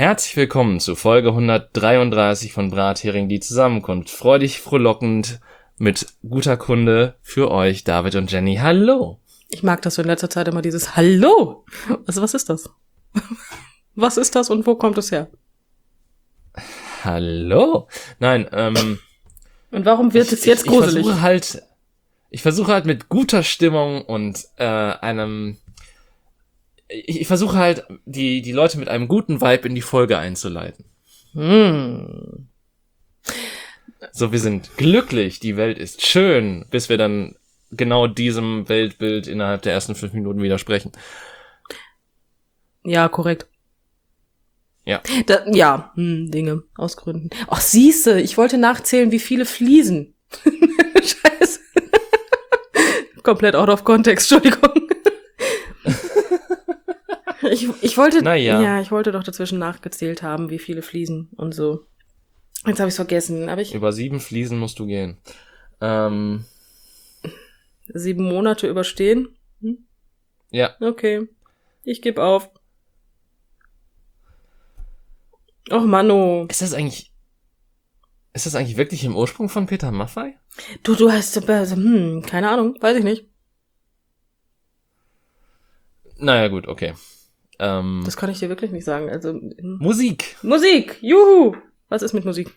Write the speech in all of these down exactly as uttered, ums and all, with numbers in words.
Herzlich willkommen zu Folge hundertdreiunddreißig von Brathering, die Zusammenkunft. Freudig, frohlockend, mit guter Kunde für euch, David und Jenny. Hallo! Ich mag das so in letzter Zeit immer dieses Hallo! Also was ist das? Was ist das und wo kommt es her? Hallo! Nein, ähm... Und warum wird ich, es jetzt ich, gruselig? Ich versuche halt, ich versuche halt mit guter Stimmung und äh, einem... Ich, ich versuche halt, die, die Leute mit einem guten Vibe in die Folge einzuleiten. Hm. So, wir sind glücklich, die Welt ist schön, bis wir dann genau diesem Weltbild innerhalb der ersten fünf Minuten widersprechen. Ja, korrekt. Ja. Da, ja, hm, Dinge aus Gründen. Ach, siehste, ich wollte nachzählen, wie viele Fliesen. Scheiße. Komplett out of context, Entschuldigung. Ich, ich wollte, naja. ja, ich wollte doch dazwischen nachgezählt haben, wie viele Fliesen und so. Jetzt habe ich es vergessen, aber ich... Über sieben Fliesen musst du gehen. Ähm... Sieben Monate überstehen? Hm? Ja. Okay. Ich gebe auf. Och, Manno. Ist das eigentlich... Ist das eigentlich wirklich im Ursprung von Peter Maffay? Du, du hast... Hm, keine Ahnung, weiß ich nicht. Naja, gut, okay. Ähm, das kann ich dir wirklich nicht sagen. Also hm. Musik. Musik, juhu. Was ist mit Musik?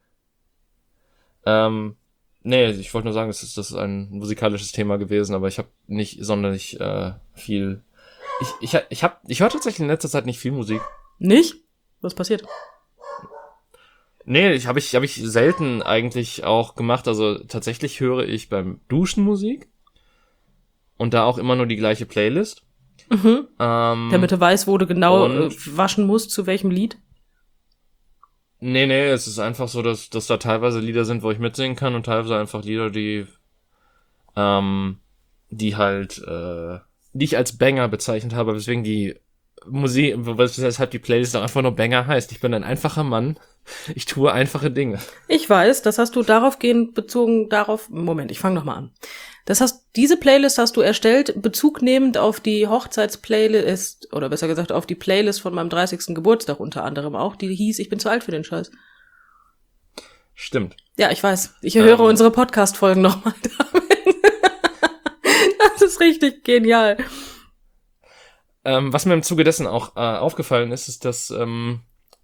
Ähm, nee, ich wollte nur sagen, das ist, das ist ein musikalisches Thema gewesen, aber ich habe nicht sonderlich äh, viel... Ich, ich, ich, hab, ich höre tatsächlich in letzter Zeit nicht viel Musik. Nicht? Was passiert? Nee, ich habe ich, hab ich selten eigentlich auch gemacht. Also tatsächlich höre ich beim Duschen Musik. Und da auch immer nur die gleiche Playlist. Mhm. Ähm, Damit du weißt, wo du genau und, äh, waschen musst, zu welchem Lied? Nee, nee, es ist einfach so, dass, dass da teilweise Lieder sind, wo ich mitsingen kann und teilweise einfach Lieder, die ähm, die halt äh, die ich als Banger bezeichnet habe, weswegen die Musik, weshalb die Playlist auch einfach nur Banger heißt. Ich bin ein einfacher Mann. Ich tue einfache Dinge. Ich weiß, das hast du darauf gehend bezogen, darauf, Moment, ich fange nochmal an. Das hast, diese Playlist hast du erstellt, bezugnehmend auf die Hochzeitsplaylist, oder besser gesagt auf die Playlist von meinem dreißigsten Geburtstag unter anderem auch, die hieß, ich bin zu alt für den Scheiß. Stimmt. Ja, ich weiß. Ich höre ähm, unsere Podcast-Folgen nochmal damit. Das ist richtig genial. Ähm, was mir im Zuge dessen auch äh, aufgefallen ist, ist, dass ähm,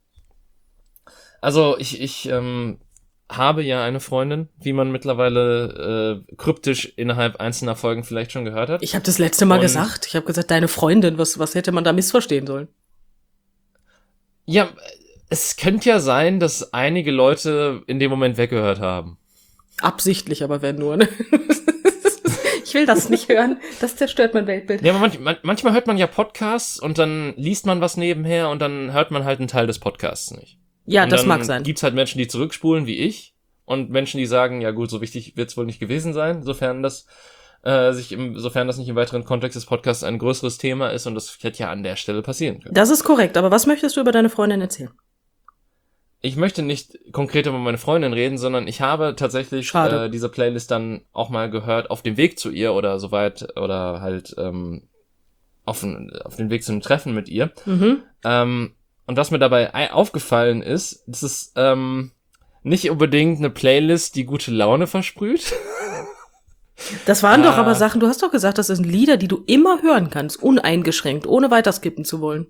also ich, ich ähm, habe ja eine Freundin, wie man mittlerweile äh, kryptisch innerhalb einzelner Folgen vielleicht schon gehört hat. Ich habe das letzte Mal Und gesagt. Ich habe gesagt, deine Freundin, was, was hätte man da missverstehen sollen? Ja, es könnte ja sein, dass einige Leute in dem Moment weggehört haben. Absichtlich, aber wenn nur, ne? Ich will das nicht hören. Das zerstört mein Weltbild. Ja, aber manch, man, manchmal hört man ja Podcasts und dann liest man was nebenher und dann hört man halt einen Teil des Podcasts nicht. Ja, und das dann mag sein. Gibt's halt Menschen, die zurückspulen, wie ich, und Menschen, die sagen, ja gut, so wichtig wird's wohl nicht gewesen sein, sofern das äh, sich im, sofern das nicht im weiteren Kontext des Podcasts ein größeres Thema ist, und das hätte ja an der Stelle passieren können. Das ist korrekt, aber was möchtest du über deine Freundin erzählen? Ich möchte nicht konkret über meine Freundin reden, sondern ich habe tatsächlich äh, diese Playlist dann auch mal gehört auf dem Weg zu ihr oder soweit oder halt ähm, auf, auf den Weg zu einem Treffen mit ihr. Mhm. Ähm, und was mir dabei aufgefallen ist, das ist ähm, nicht unbedingt eine Playlist, die gute Laune versprüht. Das waren äh, doch aber Sachen, du hast doch gesagt, das sind Lieder, die du immer hören kannst, uneingeschränkt, ohne weiterskippen zu wollen.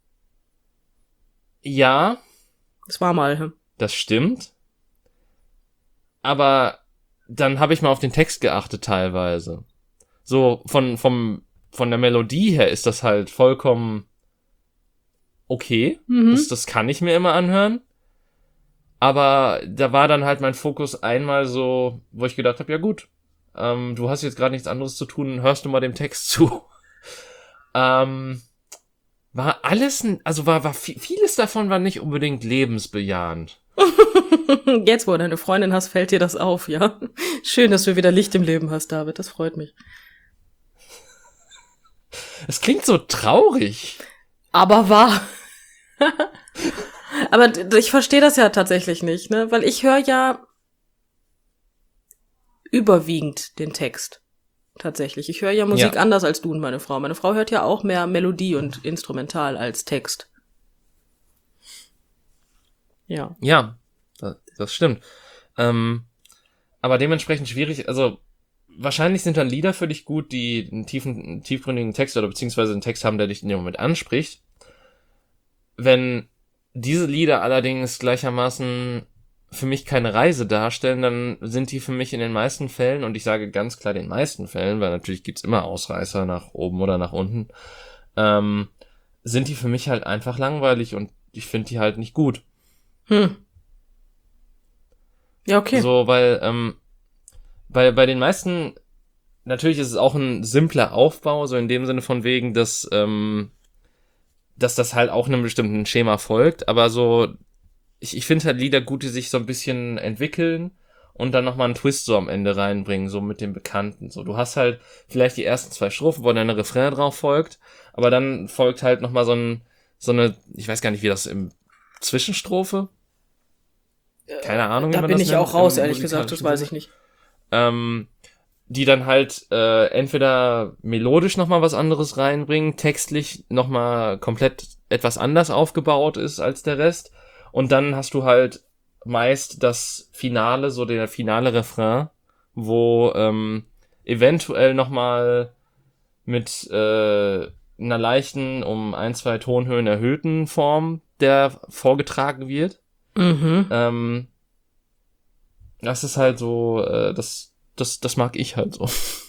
Ja. Das war mal. Hm? Das stimmt. Aber dann habe ich mal auf den Text geachtet teilweise. So von vom von der Melodie her ist das halt vollkommen okay. Mhm. Das, das kann ich mir immer anhören. Aber da war dann halt mein Fokus einmal so, wo ich gedacht habe, ja gut, ähm, du hast jetzt gerade nichts anderes zu tun, hörst du mal dem Text zu. ähm, war alles, also war, war vieles davon war nicht unbedingt lebensbejahend. Jetzt, wo du eine Freundin hast, fällt dir das auf, ja? Schön, dass du wieder Licht im Leben hast, David, das freut mich. Es klingt so traurig. Aber wahr. Aber ich verstehe das ja tatsächlich nicht, ne? Weil ich höre ja überwiegend den Text. Tatsächlich. Ich höre ja Musik ja. anders als du und meine Frau. Meine Frau hört ja auch mehr Melodie und Instrumental als Text. Ja. Ja, das, das stimmt. Ähm, aber dementsprechend schwierig, also wahrscheinlich sind dann Lieder für dich gut, die einen tiefen, einen tiefgründigen Text oder beziehungsweise einen Text haben, der dich in dem Moment anspricht. Wenn diese Lieder allerdings gleichermaßen für mich keine Reise darstellen, dann sind die für mich in den meisten Fällen, und ich sage ganz klar den meisten Fällen, weil natürlich gibt's immer Ausreißer nach oben oder nach unten, ähm, sind die für mich halt einfach langweilig und ich finde die halt nicht gut. Hm. Ja, okay. So, weil ähm, bei, bei den meisten, natürlich ist es auch ein simpler Aufbau, so in dem Sinne von wegen, dass, ähm, dass das halt auch einem bestimmten Schema folgt, aber so, ich, ich finde halt Lieder gut, die sich so ein bisschen entwickeln und dann nochmal einen Twist so am Ende reinbringen, so mit dem Bekannten. So, du hast halt vielleicht die ersten zwei Strophen, wo dann ein Refrain drauf folgt, aber dann folgt halt nochmal so ein, so eine, ich weiß gar nicht, wie das im Zwischenstrophe? Keine Ahnung, wie Da man bin das ich nennt, auch raus, im ehrlich gesagt, das musikalischen weiß Sinne. ich nicht. Ähm, die dann halt äh, entweder melodisch nochmal was anderes reinbringen, textlich nochmal komplett etwas anders aufgebaut ist als der Rest. Und dann hast du halt meist das Finale, so der finale Refrain, wo ähm, eventuell nochmal mit äh, einer leichten, um ein, zwei Tonhöhen erhöhten Form, der vorgetragen wird. Mhm. Ähm, das ist halt so, äh, das, das, das mag ich halt so.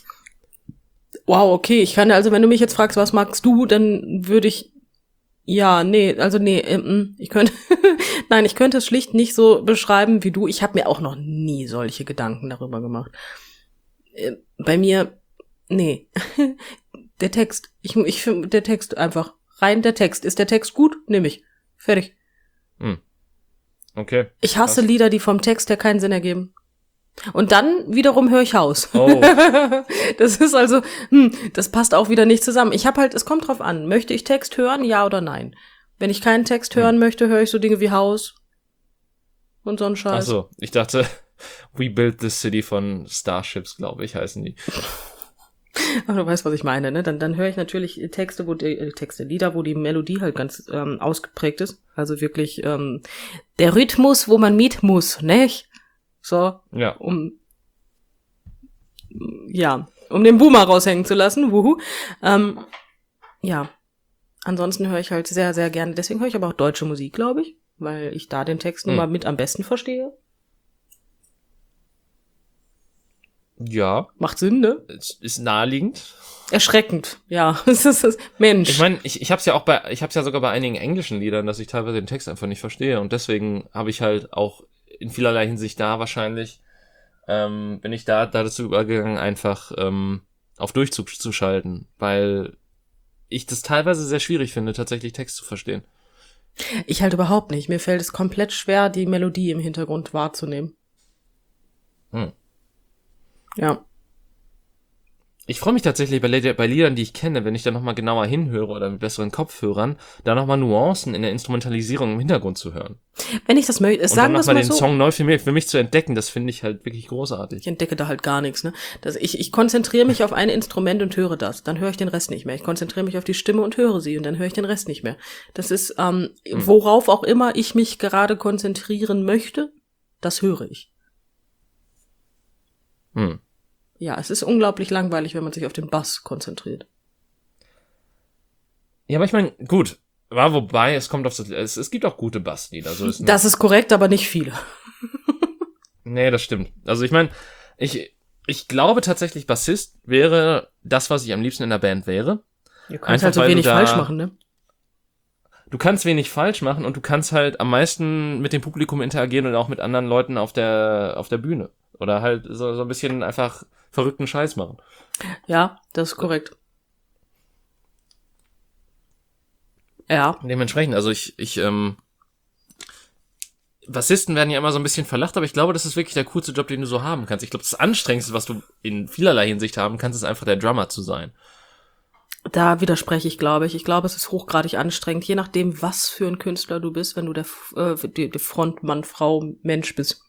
Wow, okay. Ich kann, also wenn du mich jetzt fragst, was magst du, dann würde ich, ja, nee, also nee, ähm, ich könnte, nein, ich könnte es schlicht nicht so beschreiben wie du. Ich habe mir auch noch nie solche Gedanken darüber gemacht. Äh, bei mir, nee, der Text, ich, ich finde, der Text einfach, rein der Text. Ist der Text gut? Nehme ich. Fertig. Hm. Okay. Ich hasse Krass. Lieder, die vom Text her keinen Sinn ergeben. Und dann wiederum höre ich Haus. Oh. Das ist also, hm, das passt auch wieder nicht zusammen. Ich habe halt, es kommt drauf an, möchte ich Text hören, ja oder nein? Wenn ich keinen Text hören Hm. möchte, höre ich so Dinge wie Haus und so einen Ach Scheiß. so, ich dachte, We Built the City von Starships, glaube ich, heißen die. Aber du weißt, was ich meine, ne? Dann, dann höre ich natürlich Texte, wo die äh, Texte, Lieder, wo die Melodie halt ganz ähm, ausgeprägt ist. Also wirklich ähm, der Rhythmus, wo man mit muss, nicht? So, Ja. um ja, um den Boomer raushängen zu lassen. Wuhu. Ähm, ja. Ansonsten höre ich halt sehr, sehr gerne. Deswegen höre ich aber auch deutsche Musik, glaube ich, weil ich da den Text nun Hm. mal mit am besten verstehe. Ja, Macht Sinn, ne? es ist naheliegend. Erschreckend, ja. Es ist das Mensch. Ich meine, ich, ich hab's ja auch bei, ich hab's ja sogar bei einigen englischen Liedern, dass ich teilweise den Text einfach nicht verstehe und deswegen habe ich halt auch in vielerlei Hinsicht da wahrscheinlich, ähm, bin ich da, da dazu übergegangen, einfach ähm, auf Durchzug zu schalten, weil ich das teilweise sehr schwierig finde, tatsächlich Text zu verstehen. Ich halt überhaupt nicht. Mir fällt es komplett schwer, die Melodie im Hintergrund wahrzunehmen. Hm. Ja. Ich freue mich tatsächlich bei, Lied- bei Liedern, die ich kenne, wenn ich da nochmal genauer hinhöre oder mit besseren Kopfhörern, da nochmal Nuancen in der Instrumentalisierung im Hintergrund zu hören. Wenn ich das möchte, Und sagen dann wir es nochmal mal den so. Song neu für mich, für mich zu entdecken, das finde ich halt wirklich großartig. Ich entdecke da halt gar nichts, ne? Das, ich, ich konzentriere mich auf ein Instrument und höre das. Dann höre ich den Rest nicht mehr. Ich konzentriere mich auf die Stimme und höre sie und dann höre ich den Rest nicht mehr. Das ist, ähm, Hm. worauf auch immer ich mich gerade konzentrieren möchte, das höre ich. Hm. Ja, es ist unglaublich langweilig, wenn man sich auf den Bass konzentriert. Ja, aber ich meine, gut, war wobei, es kommt auf das, es, es gibt auch gute Basslieder, so ist Das ist korrekt, aber nicht viele. Nee, das stimmt. Also ich meine, ich, ich glaube tatsächlich, Bassist wäre das, was ich am liebsten in der Band wäre. Du kannst Einfach, halt so weil du wenig da- falsch machen, ne? Du kannst wenig falsch machen und du kannst halt am meisten mit dem Publikum interagieren und auch mit anderen Leuten auf der, auf der Bühne. Oder halt so, so ein bisschen einfach verrückten Scheiß machen. Ja, das ist korrekt. Ja. Dementsprechend, also ich, ich, ähm, Bassisten werden ja immer so ein bisschen verlacht, aber ich glaube, das ist wirklich der coolste Job, den du so haben kannst. Ich glaube, das Anstrengendste, was du in vielerlei Hinsicht haben kannst, ist einfach der Drummer zu sein. Da widerspreche ich, glaube ich. Ich glaube, es ist hochgradig anstrengend, je nachdem, was für ein Künstler du bist, wenn du der, äh, die, die Frontmann, Frau, Mensch bist.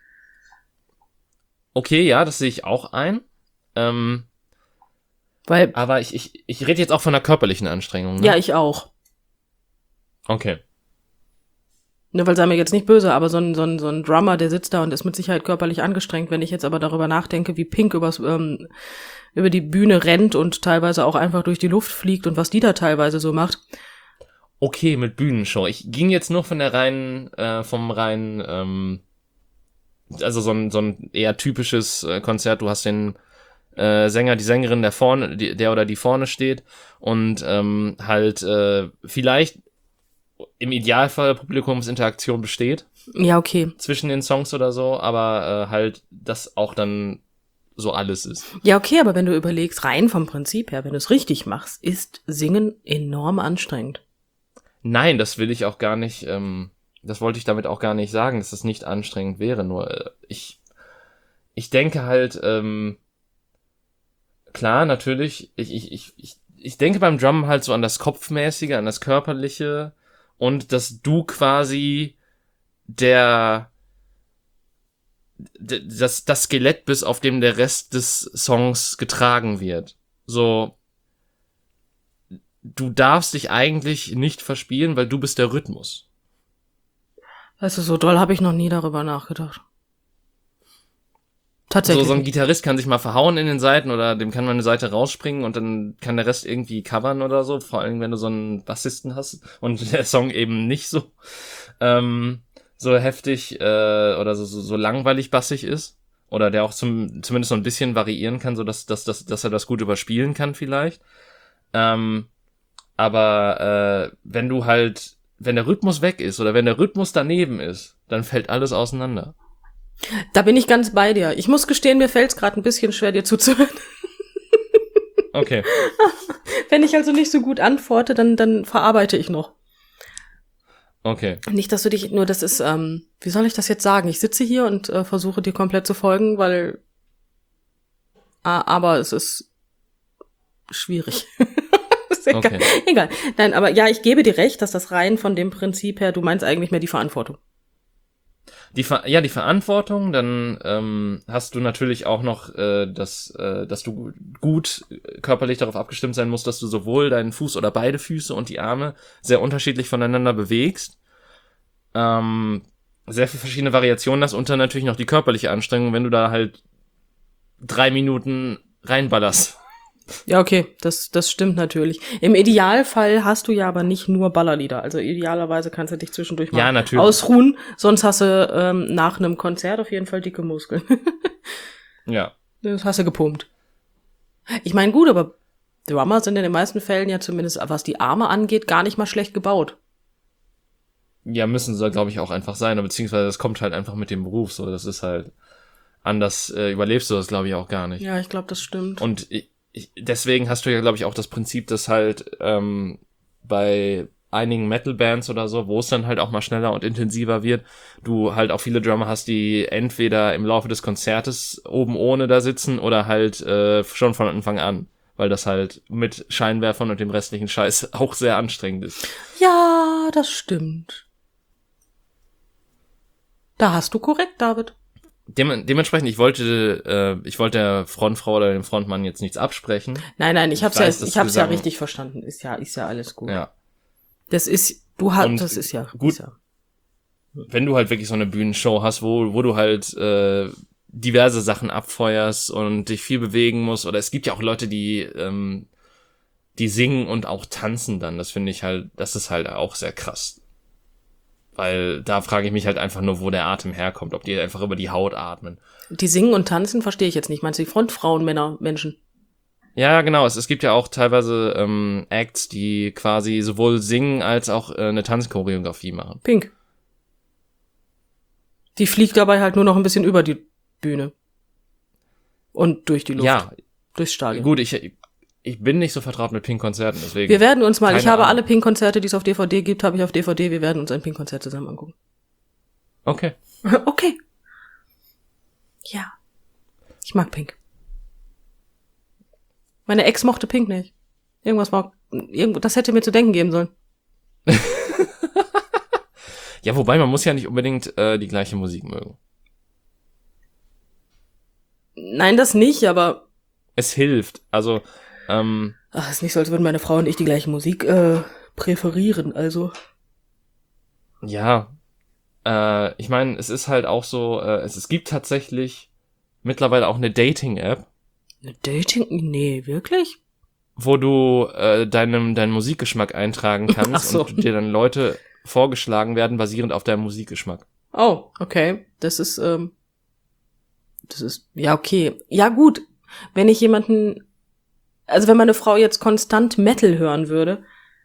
Okay, ja, das sehe ich auch ein. Ähm, Weil, aber ich, ich, ich rede jetzt auch von der körperlichen Anstrengung, ne? ja, ich auch. Okay. Ne, weil sei mir jetzt nicht böse, aber so ein, so ein, so ein Drummer, der sitzt da und ist mit Sicherheit körperlich angestrengt. Wenn ich jetzt aber darüber nachdenke, wie Pink übers, ähm, über die Bühne rennt und teilweise auch einfach durch die Luft fliegt und was die da teilweise so macht. Okay, mit Bühnenshow. Ich ging jetzt nur von der reinen, äh, vom reinen, ähm, also so ein, so ein eher typisches äh, Konzert. Du hast den äh, Sänger, die Sängerin, der vorne, die, der oder die vorne steht und ähm, halt äh, vielleicht im Idealfall Publikumsinteraktion besteht. Ja, okay. Zwischen den Songs oder so, aber äh, halt, das auch dann so alles ist. Ja, okay, aber wenn du überlegst, rein vom Prinzip her, wenn du es richtig machst, ist Singen enorm anstrengend. Nein, das will ich auch gar nicht, ähm, das wollte ich damit auch gar nicht sagen, dass das nicht anstrengend wäre, nur äh, ich, ich denke halt, ähm, klar, natürlich, ich, ich, ich, ich, ich denke beim Drum halt so an das Kopfmäßige, an das Körperliche und dass du quasi der, d- das, das Skelett bist, auf dem der Rest des Songs getragen wird. So, du darfst dich eigentlich nicht verspielen, weil du bist der Rhythmus. Weißt du, so doll habe ich noch nie darüber nachgedacht. Tatsächlich. So, so ein nicht. Gitarrist kann sich mal verhauen in den Seiten oder dem kann man eine Seite rausspringen und dann kann der Rest irgendwie covern oder so, vor allem wenn du so einen Bassisten hast und der Song eben nicht so ähm, so heftig äh, oder so, so, so langweilig bassig ist oder der auch zum, zumindest so ein bisschen variieren kann, so dass, dass, dass, dass er das gut überspielen kann vielleicht. Ähm, aber äh, wenn du halt, wenn der Rhythmus weg ist oder wenn der Rhythmus daneben ist, dann fällt alles auseinander. Da bin ich ganz bei dir. Ich muss gestehen, mir fällt es gerade ein bisschen schwer, dir zuzuhören. Okay. Wenn ich also nicht so gut antworte, dann, dann verarbeite ich noch. Okay. Nicht, dass du dich, nur das ist, ähm, wie soll ich das jetzt sagen? Ich sitze hier und äh, versuche dir komplett zu folgen, weil, ah, aber es ist schwierig. Ist egal. Okay. Egal. Nein, aber ja, ich gebe dir recht, dass das rein von dem Prinzip her, du meinst eigentlich mehr die Verantwortung. Die Ver- ja, die Verantwortung, dann ähm, hast du natürlich auch noch, äh, das, äh, dass du gut körperlich darauf abgestimmt sein musst, dass du sowohl deinen Fuß oder beide Füße und die Arme sehr unterschiedlich voneinander bewegst. Ähm, sehr viele verschiedene Variationen hast und dann natürlich noch die körperliche Anstrengung, wenn du da halt drei Minuten reinballerst. Ja, okay, das, das stimmt natürlich. Im Idealfall hast du ja aber nicht nur Ballerlieder. Also idealerweise kannst du dich zwischendurch mal Ja, natürlich. ausruhen, sonst hast du ähm, nach einem Konzert auf jeden Fall dicke Muskeln. Ja. Das hast du gepumpt. Ich meine, gut, aber Drummer sind in den meisten Fällen ja zumindest, was die Arme angeht, gar nicht mal schlecht gebaut. Ja, müssen sie, glaube ich, auch einfach sein, beziehungsweise das kommt halt einfach mit dem Beruf, so, das ist halt, anders äh, überlebst du das, glaube ich, auch gar nicht. Ja, ich glaube, das stimmt. Und ich, ich, deswegen hast du ja, glaube ich, auch das Prinzip, dass halt ähm, bei einigen Metal-Bands oder so, wo es dann halt auch mal schneller und intensiver wird, du halt auch viele Drummer hast, die entweder im Laufe des Konzertes oben ohne da sitzen oder halt äh, schon von Anfang an, weil das halt mit Scheinwerfern und dem restlichen Scheiß auch sehr anstrengend ist. Ja, das stimmt. Da hast du korrekt, David. Dem, dementsprechend, ich wollte, äh, ich wollte der Frontfrau oder dem Frontmann jetzt nichts absprechen. Nein, nein, ich Ich hab's weiß, ja, dass ich hab's ja Gesang- richtig verstanden. Ist ja, ist ja alles gut. Ja. Das ist, du hast, Und das ist ja, gut. ist ja. Wenn du halt wirklich so eine Bühnenshow hast, wo, wo du halt äh, diverse Sachen abfeuerst und dich viel bewegen musst, oder es gibt ja auch Leute, die ähm, die singen und auch tanzen dann, das finde ich halt, das ist halt auch sehr krass. Weil da frage ich mich halt einfach nur, wo der Atem herkommt, ob die einfach über die Haut atmen. Die singen und tanzen verstehe ich jetzt nicht. Meinst du die Frontfrauen, Männer, Menschen? Ja, genau, es, es gibt ja auch teilweise ähm, Acts, die quasi sowohl singen als auch äh, eine Tanzchoreografie machen. Pink. Die fliegt dabei halt nur noch ein bisschen über die Bühne. Und durch die Luft. Ja, Durchs Stadion. gut, ich ich bin nicht so vertraut mit Pink-Konzerten, deswegen. Wir werden uns mal, ich Keine habe Ahnung. alle Pink-Konzerte, die es auf D V D gibt, habe ich auf D V D. Wir werden uns ein Pink-Konzert zusammen angucken. Okay. Okay. Ja. Ich mag Pink. Meine Ex mochte Pink nicht. Irgendwas war, irgendwo, das hätte mir zu denken geben sollen. Ja, wobei, man muss ja nicht unbedingt äh, die gleiche Musik mögen. Nein, das nicht, aber Es hilft. Also, ähm, ach, ist nicht so, als würden meine Frau und ich die gleiche Musik äh, präferieren, also. ja, äh, ich meine, es ist halt auch so, äh, es, es gibt tatsächlich mittlerweile auch eine Dating-App, Eine Dating? Nee, wirklich? wo du äh, deinem deinen Musikgeschmack eintragen kannst Ach so. und dir dann Leute vorgeschlagen werden, basierend auf deinem Musikgeschmack. Oh, okay. Das ist, ähm, das ist, ja, okay. Ja, gut. Wenn ich jemanden, also wenn meine Frau jetzt konstant Metal hören würde,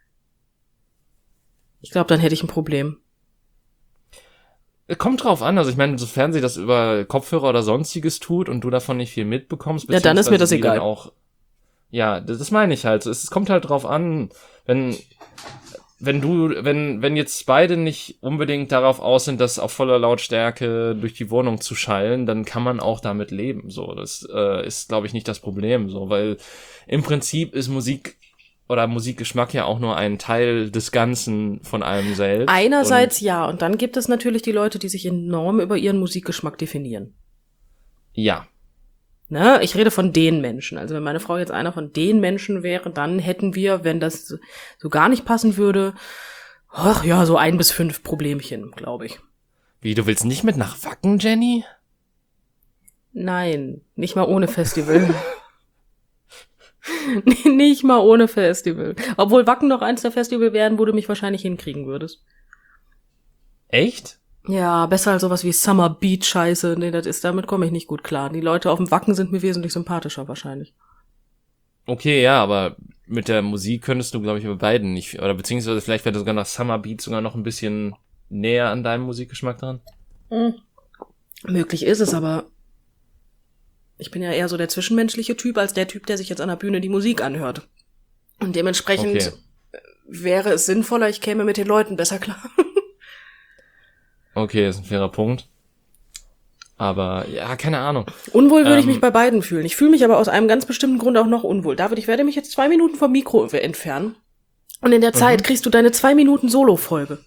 ich glaube, dann hätte ich ein Problem. Kommt drauf an, also ich meine, sofern sie das über Kopfhörer oder sonstiges tut und du davon nicht viel mitbekommst, Ja, dann ist mir das beziehungsweise die egal. dann auch, ja, das, das meine ich halt. Es, es kommt halt drauf an, wenn wenn du, wenn wenn jetzt beide nicht unbedingt darauf aus sind, das auf voller Lautstärke durch die Wohnung zu schallen, dann kann man auch damit leben. So, das äh, ist, glaube ich, nicht das Problem. So, weil im Prinzip ist Musik oder Musikgeschmack ja auch nur ein Teil des Ganzen von einem selbst. Einerseits ja, und dann gibt es natürlich die Leute, die sich enorm über ihren Musikgeschmack definieren. Ja. Ne? Ich rede von den Menschen. Also wenn meine Frau jetzt einer von den Menschen wäre, dann hätten wir, wenn das so- so gar nicht passen würde, ach ja, so ein bis fünf Problemchen, glaube ich. Wie, du willst nicht mit nach Wacken, Jenny? Nein, nicht mal ohne Festival. Nee, nicht mal ohne Festival. Obwohl Wacken noch eins der Festival wären, wo du mich wahrscheinlich hinkriegen würdest. Echt? Ja, besser als sowas wie Summer Beach Scheiße. Nee, das ist, damit komme ich nicht gut klar. Die Leute auf dem Wacken sind mir wesentlich sympathischer wahrscheinlich. Okay, ja, aber mit der Musik könntest du, glaube ich, bei beiden nicht, oder beziehungsweise vielleicht wäre sogar nach Summer Beat sogar noch ein bisschen näher an deinem Musikgeschmack dran. Mhm. Möglich ist es, aber ich bin ja eher so der zwischenmenschliche Typ als der Typ, der sich jetzt an der Bühne die Musik anhört. Und dementsprechend Okay. wäre es sinnvoller, ich käme mit den Leuten besser klar. Okay, ist ein fairer Punkt. Aber, ja, keine Ahnung. Unwohl würde ich Ähm, mich bei beiden fühlen. Ich fühle mich aber aus einem ganz bestimmten Grund auch noch unwohl. David, ich werde mich jetzt zwei Minuten vom Mikro entfernen. Und in der Zeit kriegst du deine zwei Minuten Solo-Folge.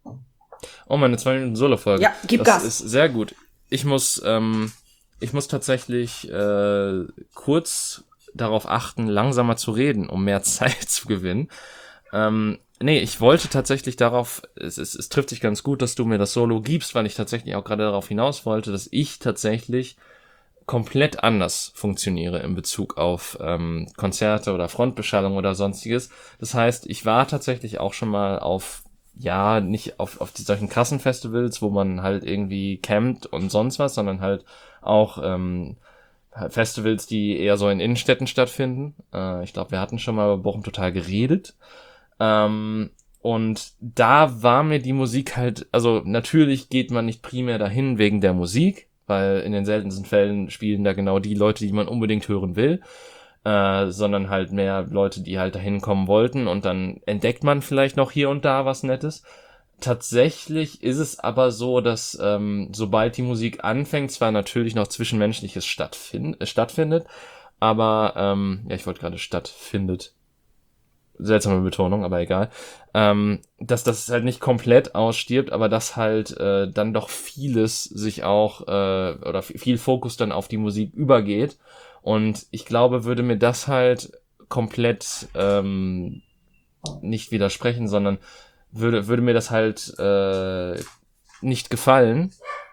Oh, meine zwei Minuten Solo-Folge. Ja, gib das Gas. ist sehr gut. Ich muss, ähm, ich muss tatsächlich äh, kurz darauf achten, langsamer zu reden, um mehr Zeit zu gewinnen. Ähm, nee, ich wollte tatsächlich darauf, es, es, es trifft sich ganz gut, dass du mir das Solo gibst, weil ich tatsächlich auch gerade darauf hinaus wollte, dass ich tatsächlich komplett anders funktioniere in Bezug auf ähm, Konzerte oder Frontbeschallung oder sonstiges. Das heißt, ich war tatsächlich auch schon mal auf, ja, nicht auf, auf die solchen krassen Festivals, wo man halt irgendwie campt und sonst was, sondern halt auch ähm, Festivals, die eher so in Innenstädten stattfinden. Äh, ich glaube, wir hatten schon mal über Bochum Total geredet. Ähm, und da war mir die Musik halt, also natürlich geht man nicht primär dahin wegen der Musik, weil in den seltensten Fällen spielen da genau die Leute, die man unbedingt hören will, äh, sondern halt mehr Leute, die halt dahin kommen wollten, und dann entdeckt man vielleicht noch hier und da was Nettes. Tatsächlich ist es aber so, dass ähm, sobald die Musik anfängt, zwar natürlich noch Zwischenmenschliches stattfind- äh, stattfindet, aber, ähm, ja, ich wollte gerade stattfindet, seltsame Betonung, aber egal, ähm, dass das halt nicht komplett ausstirbt, aber dass halt äh, dann doch vieles sich auch, äh, oder viel Fokus dann auf die Musik übergeht, und ich glaube, würde mir das halt komplett ähm, nicht widersprechen, sondern würde würde mir das halt äh, nicht gefallen,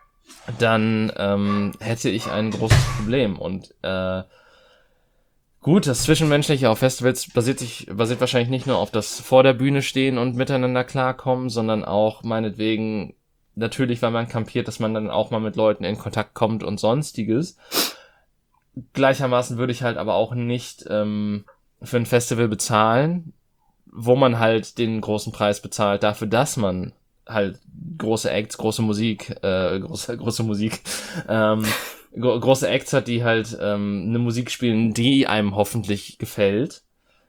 dann ähm, hätte ich ein großes Problem. Und äh, gut, das Zwischenmenschliche auf Festivals basiert sich basiert wahrscheinlich nicht nur auf das vor der Bühne stehen und miteinander klarkommen, sondern auch meinetwegen natürlich, weil man kampiert, dass man dann auch mal mit Leuten in Kontakt kommt und sonstiges. Gleichermaßen würde ich halt aber auch nicht ähm, für ein Festival bezahlen, wo man halt den großen Preis bezahlt dafür, dass man halt große Acts, große Musik, äh, große, große Musik, ähm, gro- große Acts hat, die halt ähm, eine Musik spielen, die einem hoffentlich gefällt.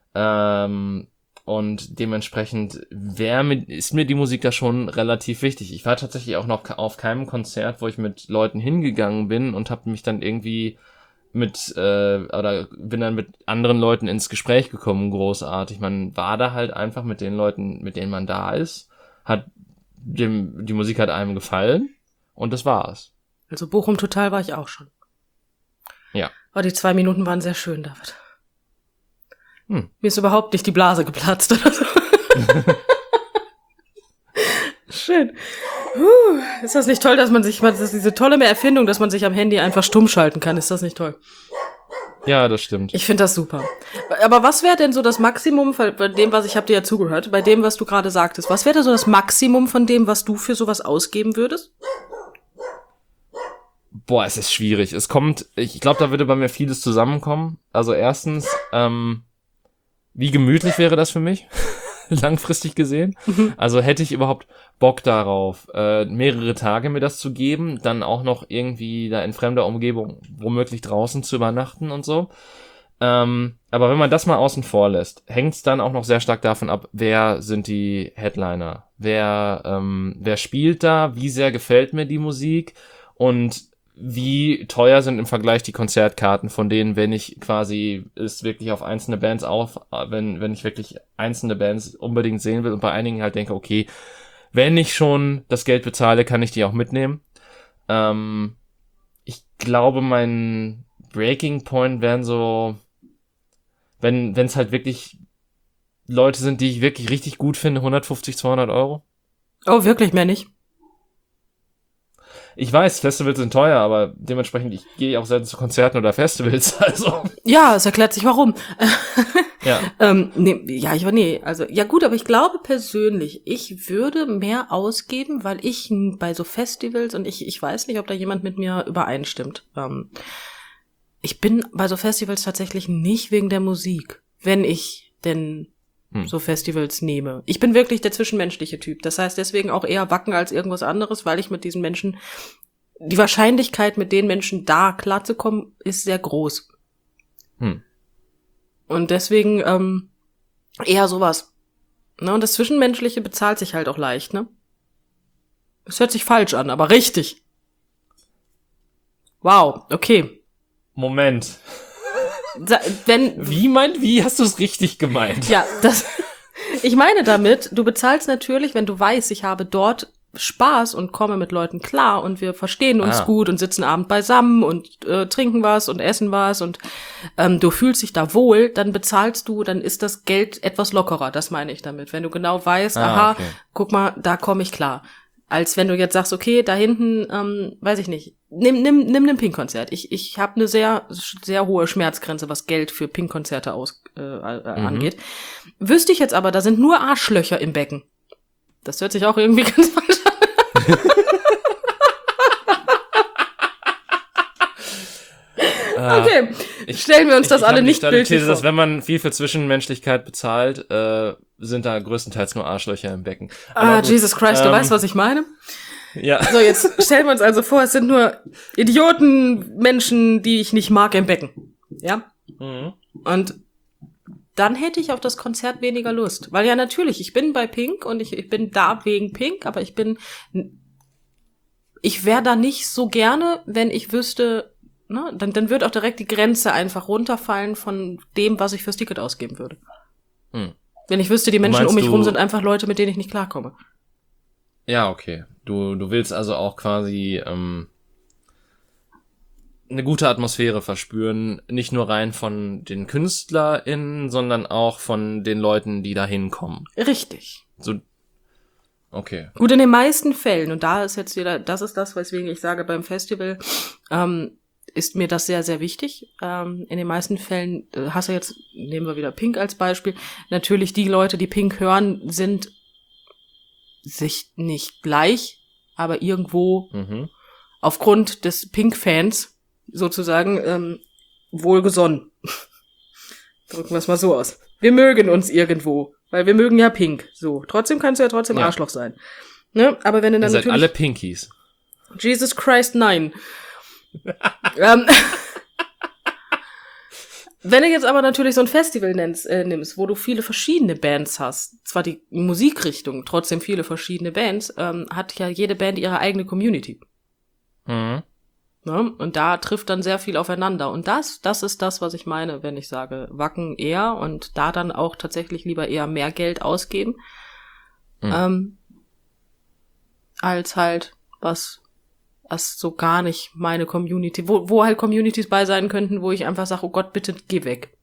Ähm, und dementsprechend wär mir, ist mir die Musik da schon relativ wichtig. Ich war tatsächlich auch noch ke- auf keinem Konzert, wo ich mit Leuten hingegangen bin und habe mich dann irgendwie mit, äh, oder bin dann mit anderen Leuten ins Gespräch gekommen, großartig. Man war da halt einfach mit den Leuten, mit denen man da ist, hat dem, die Musik hat einem gefallen, und das war's. Also Bochum Total war ich auch schon. Ja. Aber die zwei Minuten waren sehr schön, David. Hm. Mir ist überhaupt nicht die Blase geplatzt oder so. Schön. Ist das nicht toll, dass man sich, das ist diese tolle Erfindung, dass man sich am Handy einfach stumm schalten kann? Ist das nicht toll? Ja, das stimmt. Ich finde das super. Aber was wäre denn so das Maximum bei dem, was ich habe dir ja zugehört, bei dem, was du gerade sagtest? Was wäre denn so das Maximum von dem, was du für sowas ausgeben würdest? Boah, es ist schwierig. Es kommt, ich glaube, da würde bei mir vieles zusammenkommen. Also erstens, ähm, wie gemütlich wäre das für mich? Langfristig gesehen. Mhm. Also hätte ich überhaupt Bock darauf, äh, mehrere Tage mir das zu geben, dann auch noch irgendwie da in fremder Umgebung womöglich draußen zu übernachten und so. Ähm, aber wenn man das mal außen vor lässt, hängt es dann auch noch sehr stark davon ab, wer sind die Headliner, wer, ähm, wer spielt da, wie sehr gefällt mir die Musik und wie teuer sind im Vergleich die Konzertkarten, von denen, wenn ich quasi es wirklich auf einzelne Bands auf, wenn, wenn ich wirklich einzelne Bands unbedingt sehen will und bei einigen halt denke, okay, wenn ich schon das Geld bezahle, kann ich die auch mitnehmen. Ähm, ich glaube, mein Breaking Point wären so, wenn, wenn es halt wirklich Leute sind, die ich wirklich richtig gut finde, hundertfünfzig, zweihundert Euro. Oh, wirklich, mehr nicht? Ich weiß, Festivals sind teuer, aber dementsprechend, ich gehe auch selten zu Konzerten oder Festivals, also. Ja, es erklärt sich warum. Ja. ähm, nee, ja, ich war, nee, also, ja gut, aber ich glaube persönlich, ich würde mehr ausgeben, weil ich bei so Festivals, und ich, ich weiß nicht, ob da jemand mit mir übereinstimmt, ähm, ich bin bei so Festivals tatsächlich nicht wegen der Musik, wenn ich denn hm. so Festivals nehme. Ich bin wirklich der zwischenmenschliche Typ. Das heißt deswegen auch eher Wacken als irgendwas anderes, weil ich mit diesen Menschen, die Wahrscheinlichkeit, mit den Menschen da klarzukommen, ist sehr groß. Hm. Und deswegen ähm, eher sowas. Ne? Und das Zwischenmenschliche bezahlt sich halt auch leicht, ne? Es hört sich falsch an, aber richtig. Wow, okay. Moment. Wenn, wie meint, wie hast du es richtig gemeint? Ja, das, ich meine damit, du bezahlst natürlich, wenn du weißt, ich habe dort Spaß und komme mit Leuten klar und wir verstehen uns ah. gut und sitzen abend beisammen und äh, trinken was und essen was und ähm, du fühlst dich da wohl, dann bezahlst du, dann ist das Geld etwas lockerer, das meine ich damit. Wenn du genau weißt, ah, aha, okay. guck mal, da komme ich klar. Als wenn du jetzt sagst, okay, da hinten, ähm, weiß ich nicht, nimm nimm nimm ein Pink-Konzert. Ich ich habe eine sehr sehr hohe Schmerzgrenze, was Geld für Pink-Konzerte aus äh, äh, mhm. angeht. Wüsste ich jetzt aber, da sind nur Arschlöcher im Becken. Das hört sich auch irgendwie ganz falsch an. Okay, ich, stellen wir uns ich, das ich alle nicht bildlich These, vor. Dass wenn man viel für Zwischenmenschlichkeit bezahlt, äh, sind da größtenteils nur Arschlöcher im Becken. Aber ah, gut, Jesus Christ, ähm, du weißt, was ich meine? Ja. So, jetzt stellen wir uns also vor, es sind nur Idioten, Menschen, die ich nicht mag im Becken. Ja? Mhm. Und dann hätte ich auf das Konzert weniger Lust. Weil ja natürlich, ich bin bei Pink und ich, ich bin da wegen Pink, aber ich bin, ich wäre da nicht so gerne, wenn ich wüsste, ne, dann, dann würde auch direkt die Grenze einfach runterfallen von dem, was ich fürs Ticket ausgeben würde. Mhm. Wenn ich wüsste, die Menschen um mich rum sind einfach Leute, mit denen ich nicht klarkomme. Ja, okay. Du, du willst also auch quasi ähm, eine gute Atmosphäre verspüren, nicht nur rein von den KünstlerInnen, sondern auch von den Leuten, die da hinkommen. Richtig. So, okay. Gut, in den meisten Fällen, und da ist jetzt wieder, das ist das, weswegen ich sage, beim Festival ähm, ist mir das sehr, sehr wichtig. Ähm, in den meisten Fällen, äh, hast du jetzt, nehmen wir wieder Pink als Beispiel, natürlich die Leute, die Pink hören, sind sich nicht gleich, aber irgendwo mhm. aufgrund des Pink-Fans sozusagen ähm, wohlgesonnen. Drücken wir es mal so aus. Wir mögen uns irgendwo, weil wir mögen ja Pink. So, trotzdem kannst du ja trotzdem ja. Arschloch sein. Ne? Aber wenn du dann Ihr seid natürlich alle Pinkies. Jesus Christ, nein. ähm, Wenn du jetzt aber natürlich so ein Festival nennst, äh, nimmst, wo du viele verschiedene Bands hast, zwar die Musikrichtung, trotzdem viele verschiedene Bands, ähm, hat ja jede Band ihre eigene Community. Mhm. Ne? Und da trifft dann sehr viel aufeinander. Und das, das ist das, was ich meine, wenn ich sage, Wacken eher und da dann auch tatsächlich lieber eher mehr Geld ausgeben, mhm. ähm, als halt was was so gar nicht meine Community, wo, wo halt Communities bei sein könnten, wo ich einfach sage, oh Gott, bitte geh weg.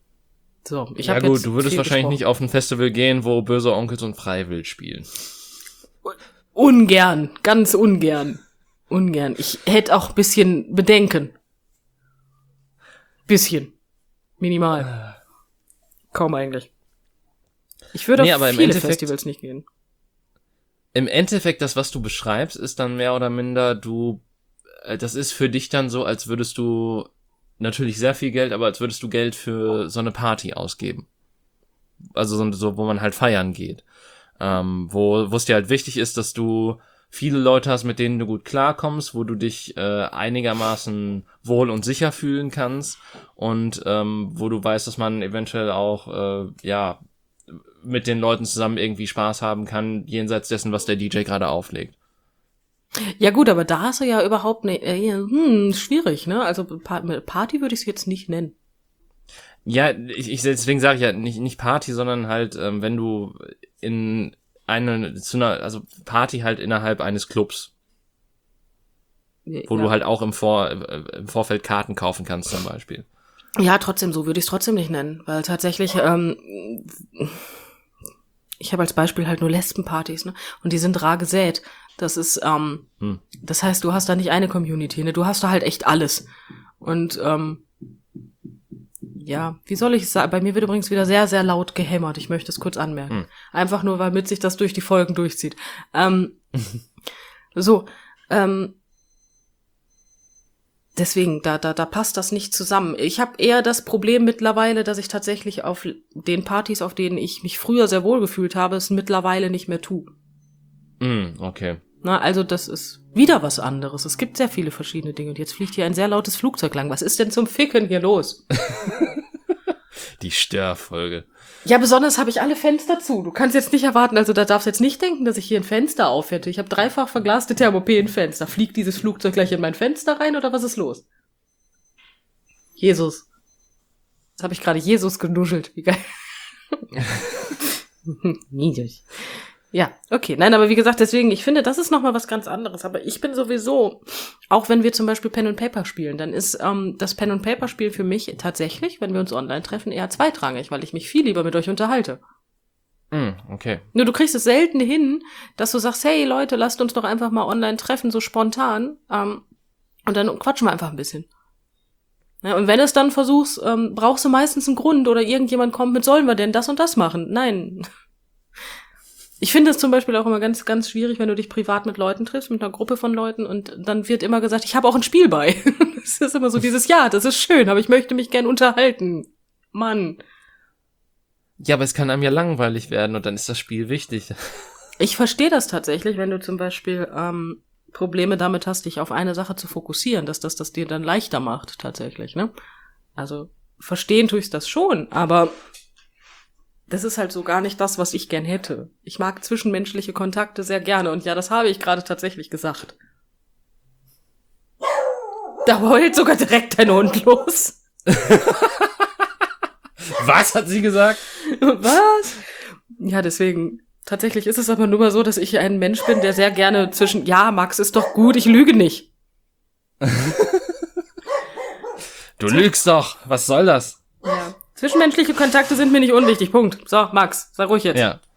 So, ich ja habe gut, jetzt du würdest viel wahrscheinlich gesprochen. nicht auf ein Festival gehen, wo Böse Onkels und Freiwild spielen. Ungern, ganz ungern. Ungern. Ich hätte auch ein bisschen Bedenken. Bisschen. Minimal. Kaum eigentlich. Ich würde Nee, auf aber im viele Endeffekt- Festivals nicht gehen. Im Endeffekt, das, was du beschreibst, ist dann mehr oder minder, du, äh, das ist für dich dann so, als würdest du natürlich sehr viel Geld, aber als würdest du Geld für so eine Party ausgeben. Also so, so wo man halt feiern geht. Ähm, wo wo es dir halt wichtig ist, dass du viele Leute hast, mit denen du gut klarkommst, wo du dich äh, einigermaßen wohl und sicher fühlen kannst und ähm, wo du weißt, dass man eventuell auch äh, ja mit den Leuten zusammen irgendwie Spaß haben kann, jenseits dessen, was der D J gerade auflegt. Ja gut, aber da hast du ja überhaupt nicht, äh, hm, schwierig, ne? Also Pa- Party würde ich es jetzt nicht nennen. Ja, ich, ich deswegen sage ich ja nicht nicht Party, sondern halt, ähm, wenn du in eine zu einer also Party halt innerhalb eines Clubs, wo ja. du halt auch im Vor äh, im Vorfeld Karten kaufen kannst zum Beispiel. Ja, trotzdem, so würde ich es trotzdem nicht nennen, weil tatsächlich, ähm, ich habe als Beispiel halt nur Lesbenpartys, ne? Und die sind rar gesät. Das ist, ähm, Hm. das heißt, du hast da nicht eine Community, ne? Du hast da halt echt alles. Und, ähm, ja, wie soll ich es sagen? Bei mir wird übrigens wieder sehr, sehr laut gehämmert. Ich möchte es kurz anmerken. Hm. Einfach nur, weil mit sich das durch die Folgen durchzieht. Ähm, so, ähm, deswegen, da, da, da passt das nicht zusammen. Ich habe eher das Problem mittlerweile, dass ich tatsächlich auf den Partys, auf denen ich mich früher sehr wohl gefühlt habe, es mittlerweile nicht mehr tue. Hm, okay. Na, also das ist wieder was anderes. Es gibt sehr viele verschiedene Dinge. Und jetzt fliegt hier ein sehr lautes Flugzeug lang. Was ist denn zum Ficken hier los? Die Störfolge. Ja, besonders habe ich alle Fenster zu. Du kannst jetzt nicht erwarten, also da darfst jetzt nicht denken, dass ich hier ein Fenster auf hätte. Ich habe dreifach verglaste Thermopenfenster. Fliegt dieses Flugzeug gleich in mein Fenster rein oder was ist los? Jesus. Jetzt habe ich gerade Jesus genuschelt. Wie geil. Niedlich. Ja, okay. Nein, aber wie gesagt, deswegen, ich finde, das ist nochmal was ganz anderes. Aber ich bin sowieso, auch wenn wir zum Beispiel Pen and Paper spielen, dann ist ähm, das Pen and Paper Spiel für mich tatsächlich, wenn wir uns online treffen, eher zweitrangig, weil ich mich viel lieber mit euch unterhalte. Hm, okay. Nur du kriegst es selten hin, dass du sagst, hey Leute, lasst uns doch einfach mal online treffen, so spontan. Ähm, und dann quatschen wir einfach ein bisschen. Ja, und wenn du es dann versuchst, ähm, brauchst du meistens einen Grund oder irgendjemand kommt mit, sollen wir denn das und das machen? Nein. Ich finde es zum Beispiel auch immer ganz, ganz schwierig, wenn du dich privat mit Leuten triffst, mit einer Gruppe von Leuten und dann wird immer gesagt, ich habe auch ein Spiel bei. Das ist immer so dieses, ja, das ist schön, aber ich möchte mich gern unterhalten. Mann. Ja, aber es kann einem ja langweilig werden und dann ist das Spiel wichtig. Ich verstehe das tatsächlich, wenn du zum Beispiel ähm, Probleme damit hast, dich auf eine Sache zu fokussieren, dass das das dir dann leichter macht, tatsächlich, ne? Also, verstehen tue ich das schon, aber das ist halt so gar nicht das, was ich gern hätte. Ich mag zwischenmenschliche Kontakte sehr gerne und ja, das habe ich gerade tatsächlich gesagt. Da heult sogar direkt dein Hund los. Was hat sie gesagt? Was? Ja, deswegen. Tatsächlich ist es aber nur mal so, dass ich ein Mensch bin, der sehr gerne zwischen, ja, Max ist doch gut, ich lüge nicht. Du lügst doch. Was soll das? Ja. Zwischenmenschliche Kontakte sind mir nicht unwichtig. Punkt. So, Max, sei ruhig jetzt. Ja.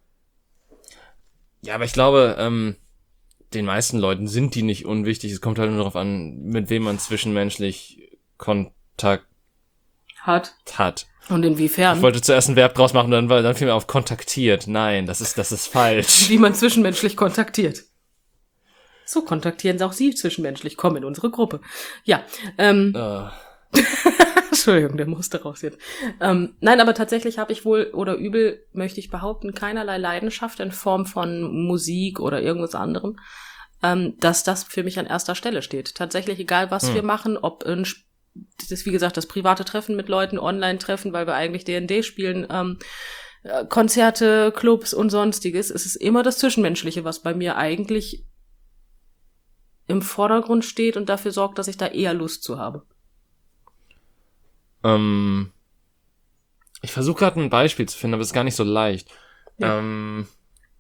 Ja, aber ich glaube, ähm, den meisten Leuten sind die nicht unwichtig. Es kommt halt nur darauf an, mit wem man zwischenmenschlich Kontakt Hat. hat. Und inwiefern? Ich wollte zuerst ein Verb draus machen, dann, dann fiel mir auf kontaktiert. Nein, das ist, das ist falsch. Wie man zwischenmenschlich kontaktiert. So kontaktieren auch Sie zwischenmenschlich. Komm in unsere Gruppe. Ja, ähm... Uh. Entschuldigung, der musste raus jetzt. Ähm, nein, aber tatsächlich habe ich wohl oder übel, möchte ich behaupten, keinerlei Leidenschaft in Form von Musik oder irgendwas anderem, ähm, dass das für mich an erster Stelle steht. Tatsächlich, egal was hm. wir machen, ob ein, das ist wie gesagt das private Treffen mit Leuten, Online-Treffen, weil wir eigentlich D und D spielen, ähm, Konzerte, Clubs und sonstiges, es ist immer das Zwischenmenschliche, was bei mir eigentlich im Vordergrund steht und dafür sorgt, dass ich da eher Lust zu habe. Ähm, ich versuche gerade ein Beispiel zu finden, aber es ist gar nicht so leicht. Ja. Ähm,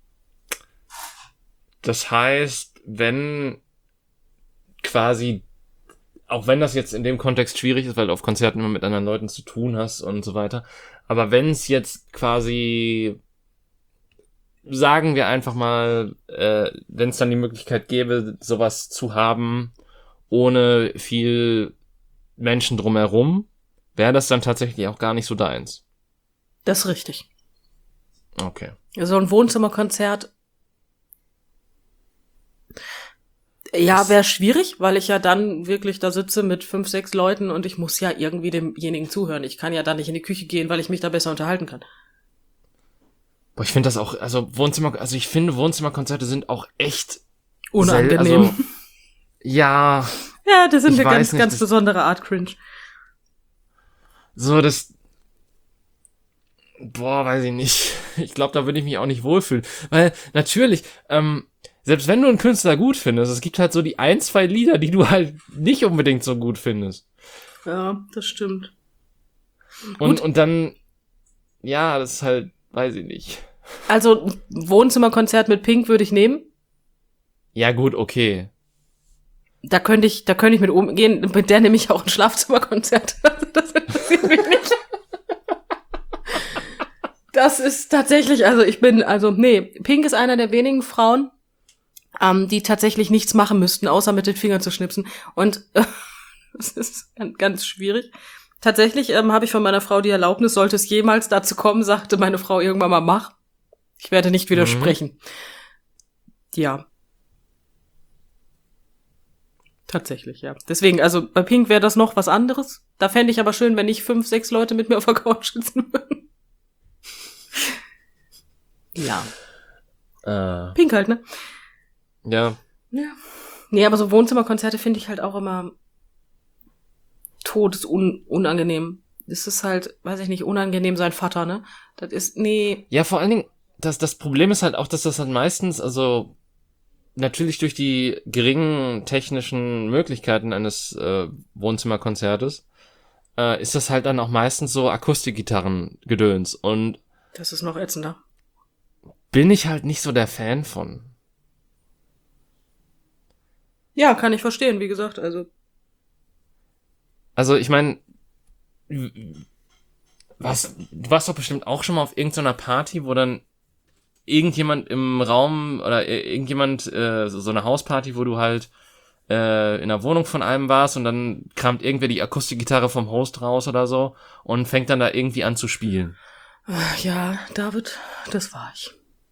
das heißt, wenn quasi, auch wenn das jetzt in dem Kontext schwierig ist, weil du auf Konzerten immer mit anderen Leuten zu tun hast und so weiter, aber wenn es jetzt quasi sagen wir einfach mal, äh, wenn es dann die Möglichkeit gäbe, sowas zu haben, ohne viel Menschen drumherum, wäre das dann tatsächlich auch gar nicht so deins. Das ist richtig. Okay. So ein Wohnzimmerkonzert, ja, wäre schwierig, weil ich ja dann wirklich da sitze mit fünf, sechs Leuten und ich muss ja irgendwie demjenigen zuhören. Ich kann ja dann nicht in die Küche gehen, weil ich mich da besser unterhalten kann. Boah, ich finde das auch, also Wohnzimmer, also ich finde Wohnzimmerkonzerte sind auch echt unangenehm. Sel- also, ja. Ja, das sind eine ganz, nicht, ganz das, besondere Art Cringe. So, das, boah, weiß ich nicht. Ich glaube, da würde ich mich auch nicht wohlfühlen. Weil, natürlich, ähm, selbst wenn du einen Künstler gut findest, es gibt halt so die ein, zwei Lieder, die du halt nicht unbedingt so gut findest. Ja, das stimmt. Und, und dann, ja, das ist halt, weiß ich nicht. Also, Wohnzimmerkonzert mit Pink würde ich nehmen. Ja, gut, okay. Da könnte ich, da könnte ich mit umgehen. Mit der nehme ich auch ein Schlafzimmerkonzert. Also das interessiert mich nicht. Das ist tatsächlich, also ich bin, also, nee, Pink ist einer der wenigen Frauen, ähm, die tatsächlich nichts machen müssten, außer mit den Fingern zu schnipsen. Und äh, das ist ganz schwierig. Tatsächlich ähm, habe ich von meiner Frau die Erlaubnis, sollte es jemals dazu kommen, sagte meine Frau irgendwann mal, mach. Ich werde nicht widersprechen. Mhm. Ja. Tatsächlich, ja. Deswegen, also bei Pink wäre das noch was anderes. Da fände ich aber schön, wenn nicht fünf, sechs Leute mit mir auf der Couch sitzen würden. Ja. Äh. Pink halt, ne? Ja. Ja. Nee, aber so Wohnzimmerkonzerte finde ich halt auch immer todesunangenehm. Das ist halt, weiß ich nicht, unangenehm sein Vater, ne? Das ist, nee. Ja, vor allen Dingen, das, das Problem ist halt auch, dass das halt meistens, also natürlich durch die geringen technischen Möglichkeiten eines äh, Wohnzimmerkonzertes, äh, ist das halt dann auch meistens so Akustikgitarren-Gedöns. Und das ist noch ätzender. Bin ich halt nicht so der Fan von. Ja, kann ich verstehen, wie gesagt, also. Also, ich meine, was, du warst doch bestimmt auch schon mal auf irgendeiner Party, wo dann irgendjemand im Raum oder irgendjemand, äh, so eine Hausparty, wo du halt äh, in der Wohnung von einem warst und dann kramt irgendwer die Akustikgitarre vom Host raus oder so und fängt dann da irgendwie an zu spielen. Ja, David, das war ich.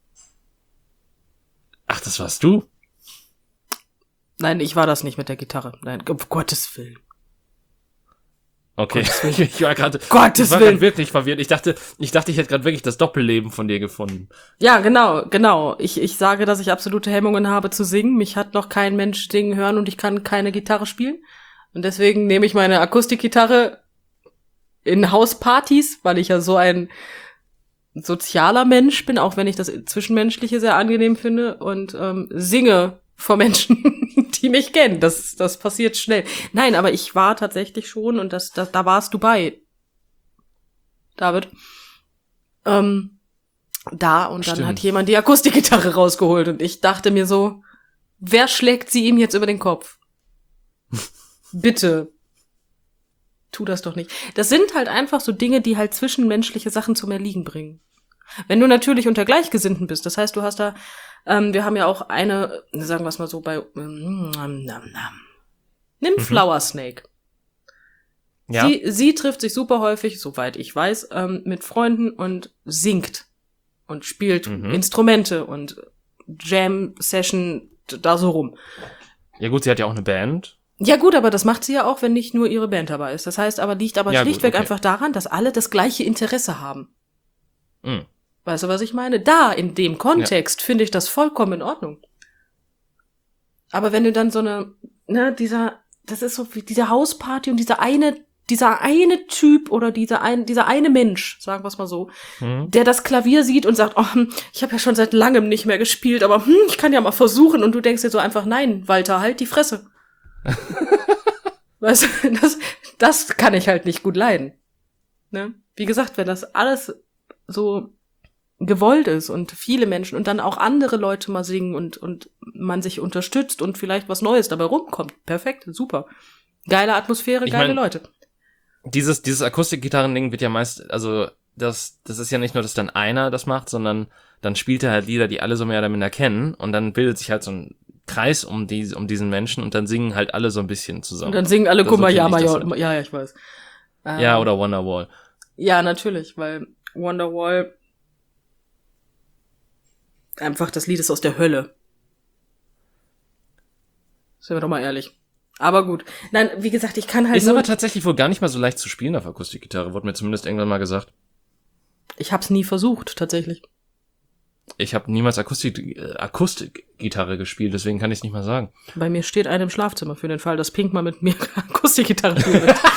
Ach, das warst du? Nein, ich war das nicht mit der Gitarre. Nein, um Gottes Willen. Okay, Gottes ich war gerade Gottes ich war Willen. wirklich verwirrt. Ich dachte, ich dachte, ich hätte gerade wirklich das Doppelleben von dir gefunden. Ja, genau, genau. Ich ich sage, dass ich absolute Hemmungen habe zu singen. Mich hat noch kein Mensch singen hören und ich kann keine Gitarre spielen. Und deswegen nehme ich meine Akustikgitarre in Hauspartys, weil ich ja so ein sozialer Mensch bin, auch wenn ich das Zwischenmenschliche sehr angenehm finde, und ähm, singe vor Menschen, die mich kennen. Das, das passiert schnell. Nein, aber ich war tatsächlich schon, und das, das, da warst du bei, David, ähm, da, und dann Stimmt. hat jemand die Akustikgitarre rausgeholt und ich dachte mir so, wer schlägt sie ihm jetzt über den Kopf? Bitte. Tu das doch nicht. Das sind halt einfach so Dinge, die halt zwischenmenschliche Sachen zum Erliegen bringen. Wenn du natürlich unter Gleichgesinnten bist, das heißt, du hast da, ähm, wir haben ja auch eine, sagen wir es mal so, bei, ähm, nimm Mhm. Flower Snake. Ja. Sie, sie trifft sich super häufig, soweit ich weiß, ähm, mit Freunden und singt und spielt Mhm. Instrumente und Jam-Session da so rum. Ja gut, sie hat ja auch eine Band. Ja gut, aber das macht sie ja auch, wenn nicht nur ihre Band dabei ist. Das heißt aber, liegt aber Ja, gut, schlichtweg okay. einfach daran, dass alle das gleiche Interesse haben. Mhm. Weißt du, was ich meine? Da, in dem Kontext, finde ich das vollkommen in Ordnung. Aber wenn du dann so eine, ne, dieser, das ist so wie diese Hausparty und dieser eine, dieser eine Typ oder dieser ein, dieser eine Mensch, sagen wir es mal so, Mhm. der das Klavier sieht und sagt, oh, hm, ich habe ja schon seit langem nicht mehr gespielt, aber hm, ich kann ja mal versuchen, und du denkst dir so einfach, nein, Walter, halt die Fresse. Weißt du, das, das kann ich halt nicht gut leiden. Ne? Wie gesagt, wenn das alles so gewollt ist und viele Menschen und dann auch andere Leute mal singen und, und man sich unterstützt und vielleicht was Neues dabei rumkommt. Perfekt, super. Geile Atmosphäre, Ich geile mein, Leute. Dieses, dieses Akustikgitarren-Ding wird ja meist, also das, das ist ja nicht nur, dass dann einer das macht, sondern dann spielt er halt Lieder, die alle so mehr oder minder kennen und dann bildet sich halt so ein Kreis um die, um diesen Menschen und dann singen halt alle so ein bisschen zusammen. Und dann singen alle Das Kumbaya, empfinde ich ja, das halt. ja, ja, ich weiß. Ähm, Ja, oder Wonderwall. Ja, natürlich, weil Wonderwall einfach das Lied ist aus der Hölle. Sind wir doch mal ehrlich. Aber gut. Nein, wie gesagt, ich kann halt Ist nur, aber tatsächlich wohl gar nicht mal so leicht zu spielen auf Akustikgitarre, wurde mir zumindest irgendwann mal gesagt. ich hab's nie versucht, tatsächlich. Ich habe niemals Akustik, äh, Akustikgitarre gespielt, deswegen kann ich es nicht mal sagen. Bei mir steht eine im Schlafzimmer für den Fall, dass Pink mal mit mir Akustikgitarre spielen wird.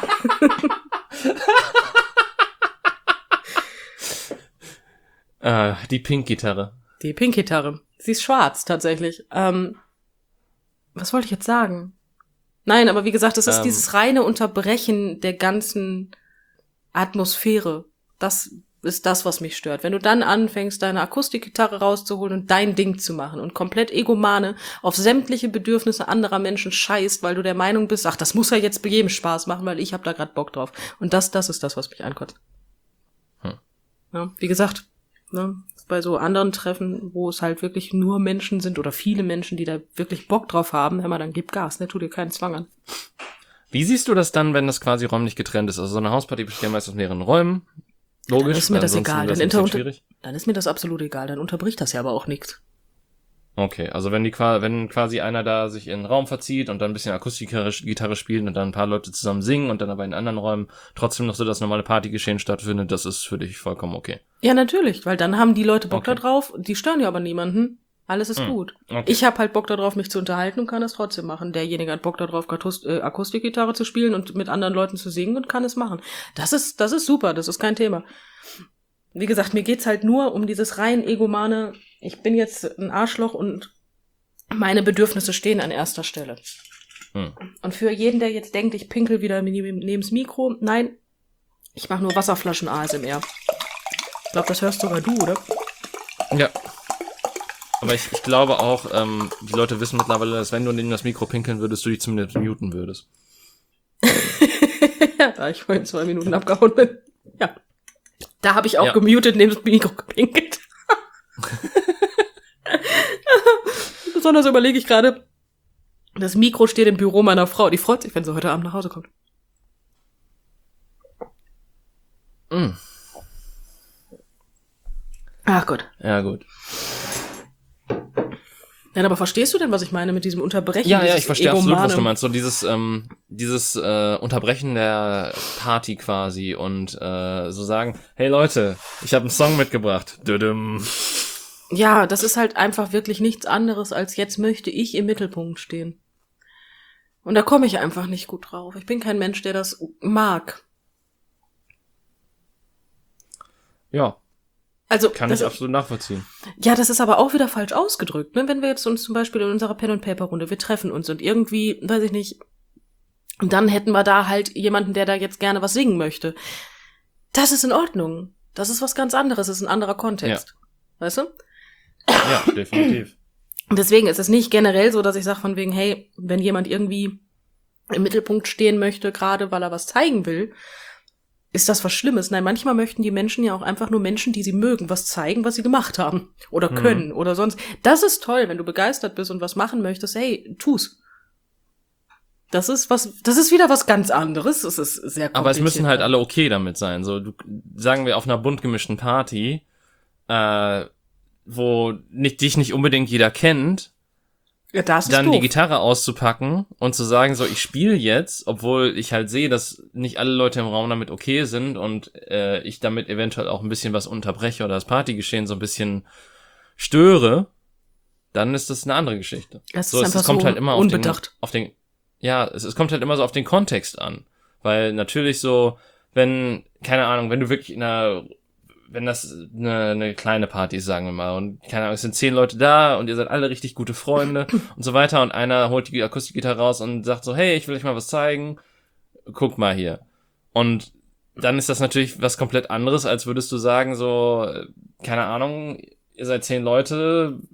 Äh, die Pink-Gitarre. Die Pink-Gitarre. Sie ist schwarz, tatsächlich. Ähm, was wollte ich jetzt sagen? Nein, aber wie gesagt, es ist Ähm. dieses reine Unterbrechen der ganzen Atmosphäre. Das ist das, was mich stört. Wenn du dann anfängst, deine Akustikgitarre rauszuholen und dein Ding zu machen und komplett egomane auf sämtliche Bedürfnisse anderer Menschen scheißt, weil du der Meinung bist, ach, das muss ja jetzt bei jedem Spaß machen, weil ich hab da grad Bock drauf. Und das, das ist das, was mich ankotzt. Hm. Ja, wie gesagt, ne, bei so anderen Treffen, wo es halt wirklich nur Menschen sind oder viele Menschen, die da wirklich Bock drauf haben, hör mal, dann gib Gas, ne, tu dir keinen Zwang an. Wie siehst du das dann, wenn das quasi räumlich getrennt ist? Also so eine Hausparty besteht meist aus mehreren Räumen. Logisch. Dann ist mir weil das ansonsten egal. wäre Dann, das ein inter- bisschen unter- schwierig. dann ist mir das absolut egal. Dann unterbricht das ja aber auch nichts. Okay, also wenn die qua- wenn quasi einer da sich in einen Raum verzieht und dann ein bisschen Akustikgitarre Gitarre spielt und dann ein paar Leute zusammen singen und dann aber in anderen Räumen trotzdem noch so das normale Partygeschehen stattfindet, das ist für dich vollkommen okay. Ja, natürlich, weil dann haben die Leute Bock Okay. da drauf, die stören ja aber niemanden. Alles ist Hm. gut. Okay. Ich habe halt Bock darauf, mich zu unterhalten und kann es trotzdem machen. Derjenige hat Bock darauf, Katus- äh, Akustikgitarre zu spielen und mit anderen Leuten zu singen und kann es machen. Das ist, das ist super, das ist kein Thema. Wie gesagt, mir geht's halt nur um dieses rein egomane, ich bin jetzt ein Arschloch und meine Bedürfnisse stehen an erster Stelle. Hm. Und für jeden, der jetzt denkt, ich pinkel wieder neben neben's Mikro, nein, ich mache nur Wasserflaschen-A S M R. Ich glaube, das hörst sogar du, oder? Ja. Aber ich, ich glaube auch, ähm, die Leute wissen mittlerweile, dass wenn du in das Mikro pinkeln würdest, du dich zumindest muten würdest. Ja, da ich vorhin zwei Minuten abgehauen bin. Ja. Da habe ich auch Ja. gemutet, neben das Mikro gepinkelt. Besonders überlege ich gerade, das Mikro steht im Büro meiner Frau. Die freut sich, wenn sie heute Abend nach Hause kommt. Mm. Ach Gott. Ja, gut. Nein, aber verstehst du denn, was ich meine mit diesem Unterbrechen? Ja, ja, dieses ich verstehe absolut, was Egomane? du meinst. So dieses, ähm, dieses äh, Unterbrechen der Party quasi und äh, so sagen, hey Leute, ich habe einen Song mitgebracht. Düdüm. Ja, das ist halt einfach wirklich nichts anderes, als jetzt möchte ich im Mittelpunkt stehen. Und da komme ich einfach nicht gut drauf. Ich bin kein Mensch, der das mag. Ja, Also, kann das, ich absolut nachvollziehen. ja, das ist aber auch wieder falsch ausgedrückt, ne? Wenn wir jetzt uns zum Beispiel in unserer Pen-and-Paper-Runde, wir treffen uns und irgendwie, weiß ich nicht, und dann hätten wir da halt jemanden, der da jetzt gerne was singen möchte. Das ist in Ordnung. Das ist was ganz anderes, das ist ein anderer Kontext. Weißt du? Ja, definitiv. Und deswegen ist es nicht generell so, dass ich sage von wegen, hey, wenn jemand irgendwie im Mittelpunkt stehen möchte, gerade weil er was zeigen will, ist das was Schlimmes. Nein, manchmal möchten die Menschen ja auch einfach nur Menschen, die sie mögen, was zeigen, was sie gemacht haben oder Mhm. können oder sonst. Das ist toll, wenn du begeistert bist und was machen möchtest, hey, tu's. Das ist was, das ist wieder was ganz anderes. Das ist sehr kompliziert. Aber es müssen halt alle okay damit sein. So, du, sagen wir auf einer bunt gemischten Party, äh, wo nicht, dich nicht unbedingt jeder kennt, ja, das ist dann doof. die Gitarre auszupacken und zu sagen, so, ich spiele jetzt, obwohl ich halt sehe, dass nicht alle Leute im Raum damit okay sind und äh, ich damit eventuell auch ein bisschen was unterbreche oder das Partygeschehen so ein bisschen störe, dann ist das eine andere Geschichte. Das ist so, es, einfach es kommt so halt immer auf den, unbedacht. auf den, ja, es, es kommt halt immer so auf den Kontext an. Weil natürlich so, wenn, keine Ahnung, wenn du wirklich in einer, wenn das eine, eine kleine Party ist, sagen wir mal, und keine Ahnung, es sind zehn Leute da und ihr seid alle richtig gute Freunde und so weiter und einer holt die Akustikgitarre raus und sagt so, hey, ich will euch mal was zeigen, guck mal hier. Und dann ist das natürlich was komplett anderes, als würdest du sagen so, keine Ahnung, ihr seid zehn Leute,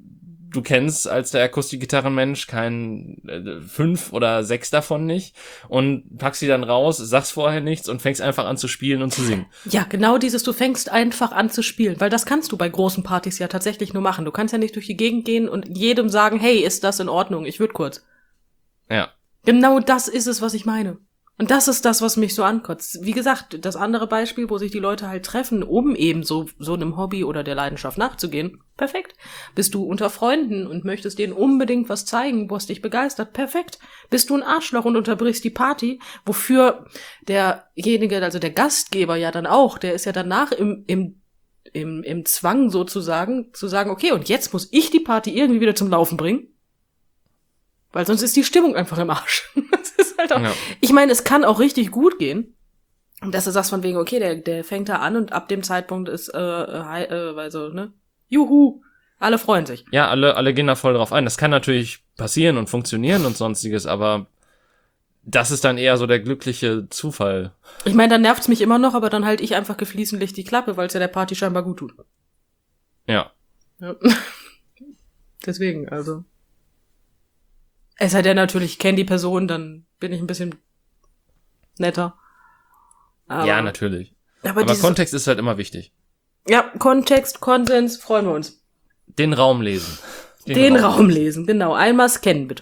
du kennst als der Akustikgitarrenmensch kein äh, fünf oder sechs davon nicht und packst sie dann raus, sagst vorher nichts und fängst einfach an zu spielen und zu singen. Ja, genau dieses, du fängst einfach an zu spielen, weil das kannst du bei großen Partys ja tatsächlich nur machen. Du kannst ja nicht durch die Gegend gehen und jedem sagen, hey, ist das in Ordnung? Ich würde kurz. Ja. Genau das ist es, was ich meine. Und das ist das, was mich so ankotzt. Wie gesagt, das andere Beispiel, wo sich die Leute halt treffen, um eben so, so einem Hobby oder der Leidenschaft nachzugehen. Perfekt. Bist du unter Freunden und möchtest denen unbedingt was zeigen, was dich begeistert. Perfekt. Bist du ein Arschloch und unterbrichst die Party, wofür derjenige, also der Gastgeber ja dann auch, der ist ja danach im, im, im, im Zwang sozusagen, zu sagen, okay, und jetzt muss ich die Party irgendwie wieder zum Laufen bringen. Weil sonst ist die Stimmung einfach im Arsch. Das ist halt auch, ja. Ich meine, es kann auch richtig gut gehen. Und dass du sagst von wegen, okay, der, der fängt da an und ab dem Zeitpunkt ist, äh, äh, also, ne, juhu, alle freuen sich. Ja, alle, alle gehen da voll drauf ein. Das kann natürlich passieren und funktionieren und sonstiges, aber das ist dann eher so der glückliche Zufall. Ich meine, dann nervt's mich immer noch, aber dann halt ich einfach gefließentlich die Klappe, weil es ja der Party scheinbar gut tut. Ja. Ja. Deswegen, also. Es sei denn natürlich, ich kenne die Person, dann bin ich ein bisschen netter. Aber, ja, natürlich. Aber, aber Kontext ist halt immer wichtig. Ja, Kontext, Konsens, freuen wir uns. Den Raum lesen. Den, Den Raum, Raum lesen, genau. Einmal scannen, bitte.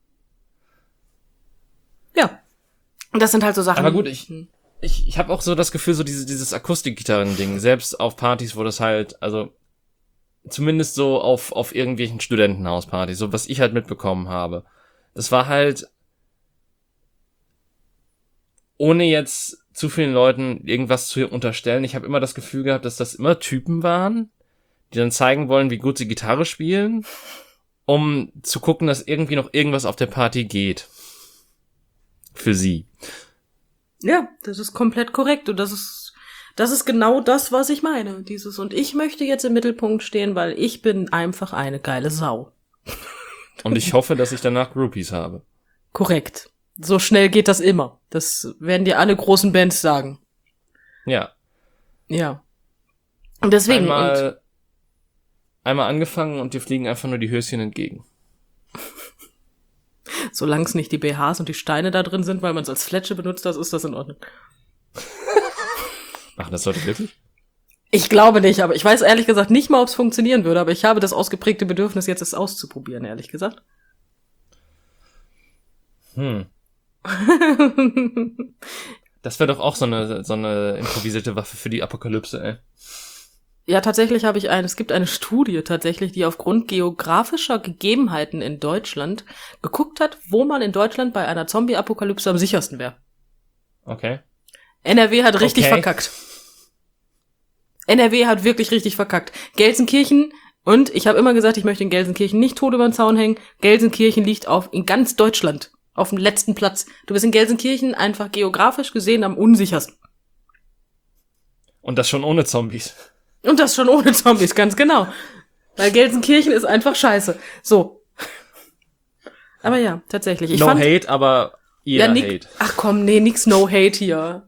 Ja. Und das sind halt so Sachen. Aber gut, ich, ich, ich habe auch so das Gefühl, so dieses, dieses Akustikgitarren-Ding, selbst auf Partys, wo das halt, also zumindest so auf, auf irgendwelchen Studentenhauspartys, so was ich halt mitbekommen habe. Das war halt, ohne jetzt zu vielen Leuten irgendwas zu unterstellen, ich habe immer das Gefühl gehabt, dass das immer Typen waren, die dann zeigen wollen, wie gut sie Gitarre spielen, um zu gucken, dass irgendwie noch irgendwas auf der Party geht. Für sie. Ja, das ist komplett korrekt und das ist, das ist genau das, was ich meine. Dieses, und ich möchte jetzt im Mittelpunkt stehen, weil ich bin einfach eine geile Sau. Und ich hoffe, dass ich danach Groupies habe. Korrekt. So schnell geht das immer. Das werden dir alle großen Bands sagen. Ja. Ja. Und deswegen. Einmal, und einmal angefangen und dir fliegen einfach nur die Höschen entgegen. Solange es nicht die B Hs und die Steine da drin sind, weil man es als Fletsche benutzt hat, ist das in Ordnung. Ach, das sollte wirklich? Ich glaube nicht, aber ich weiß ehrlich gesagt nicht mal, ob es funktionieren würde, aber ich habe das ausgeprägte Bedürfnis, jetzt es auszuprobieren, ehrlich gesagt. Hm. Das wäre doch auch so eine, so eine improvisierte Waffe für die Apokalypse, ey. Ja, tatsächlich habe ich eine, es gibt eine Studie tatsächlich, die aufgrund geografischer Gegebenheiten in Deutschland geguckt hat, wo man in Deutschland bei einer Zombie-Apokalypse am sichersten wäre. Okay. N R W hat richtig okay. verkackt. N R W hat wirklich richtig verkackt. Gelsenkirchen, und ich habe immer gesagt, ich möchte in Gelsenkirchen nicht tot über den Zaun hängen. Gelsenkirchen liegt auf in ganz Deutschland auf dem letzten Platz. Du bist in Gelsenkirchen einfach geografisch gesehen am unsichersten. Und das schon ohne Zombies. Und das schon ohne Zombies, ganz genau. Weil Gelsenkirchen ist einfach scheiße. So. Aber ja, tatsächlich. Ich no fand, hate, aber jeder ja, nick, hate. Ach komm, nee, nix no hate hier.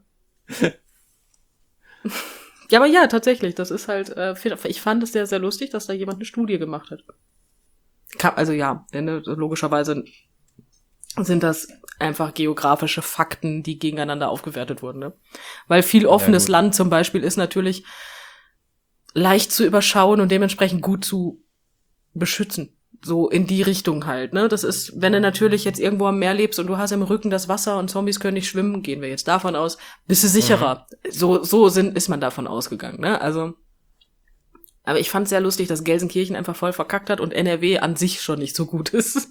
Ja, aber ja, tatsächlich, das ist halt, äh, ich fand es sehr, sehr lustig, dass da jemand eine Studie gemacht hat. Also ja, ne, logischerweise sind das einfach geografische Fakten, die gegeneinander aufgewertet wurden, ne? Weil viel offenes ja, Land zum Beispiel ist natürlich leicht zu überschauen und dementsprechend gut zu beschützen. So in die Richtung halt, ne? Das ist, wenn du natürlich jetzt irgendwo am Meer lebst und du hast im Rücken das Wasser und Zombies können nicht schwimmen, gehen wir jetzt davon aus, bist du sicherer. Mhm. So, so sind, ist man davon ausgegangen, ne? Also, aber ich fand es sehr lustig, dass Gelsenkirchen einfach voll verkackt hat und N R W an sich schon nicht so gut ist.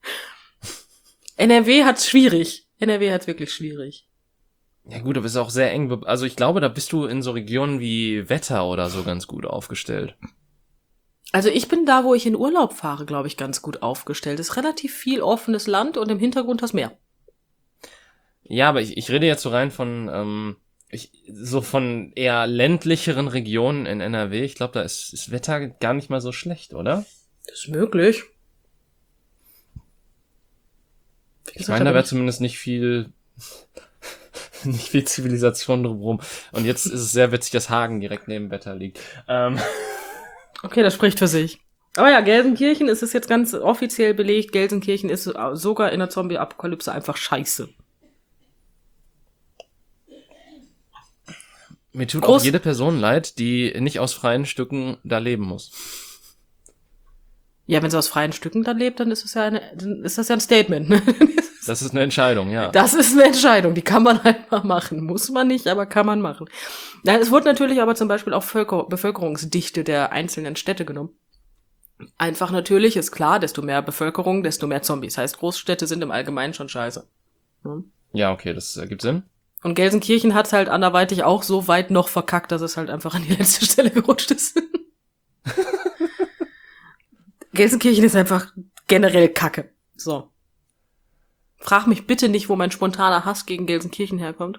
N R W hat's schwierig. N R W hat's wirklich schwierig. Ja gut, aber ist auch sehr eng. Also ich glaube, da bist du in so Regionen wie Wetter oder so ganz gut aufgestellt. Also ich bin da, wo ich in Urlaub fahre, glaube ich, ganz gut aufgestellt. Es ist relativ viel offenes Land und im Hintergrund das Meer. Ja, aber ich, ich rede jetzt so rein von ähm, ich, so von eher ländlicheren Regionen in N R W. Ich glaube, da ist das Wetter gar nicht mal so schlecht, oder? Das ist möglich. Ich meine, da wäre zumindest nicht viel nicht viel Zivilisation drumherum. Und jetzt ist es sehr witzig, dass Hagen direkt neben Wetter liegt. Ähm. Okay, das spricht für sich. Aber ja, Gelsenkirchen ist es jetzt ganz offiziell belegt. Gelsenkirchen ist sogar in der Zombie-Apokalypse einfach scheiße. Mir tut Groß- auch jede Person leid, die nicht aus freien Stücken da leben muss. Ja, wenn sie aus freien Stücken da lebt, dann ist es ja eine, dann ist das ja ein Statement. Ne? Das ist eine Entscheidung, ja. Das ist eine Entscheidung, die kann man einfach machen. Muss man nicht, aber kann man machen. Ja, es wurde natürlich aber zum Beispiel auch Völker- Bevölkerungsdichte der einzelnen Städte genommen. Einfach natürlich, ist klar, desto mehr Bevölkerung, desto mehr Zombies. Heißt, Großstädte sind im Allgemeinen schon scheiße. Hm? Ja, okay, das ergibt Sinn. Und Gelsenkirchen hat halt anderweitig auch so weit noch verkackt, dass es halt einfach an die letzte Stelle gerutscht ist. Gelsenkirchen ist einfach generell Kacke. So. Frag mich bitte nicht, wo mein spontaner Hass gegen Gelsenkirchen herkommt.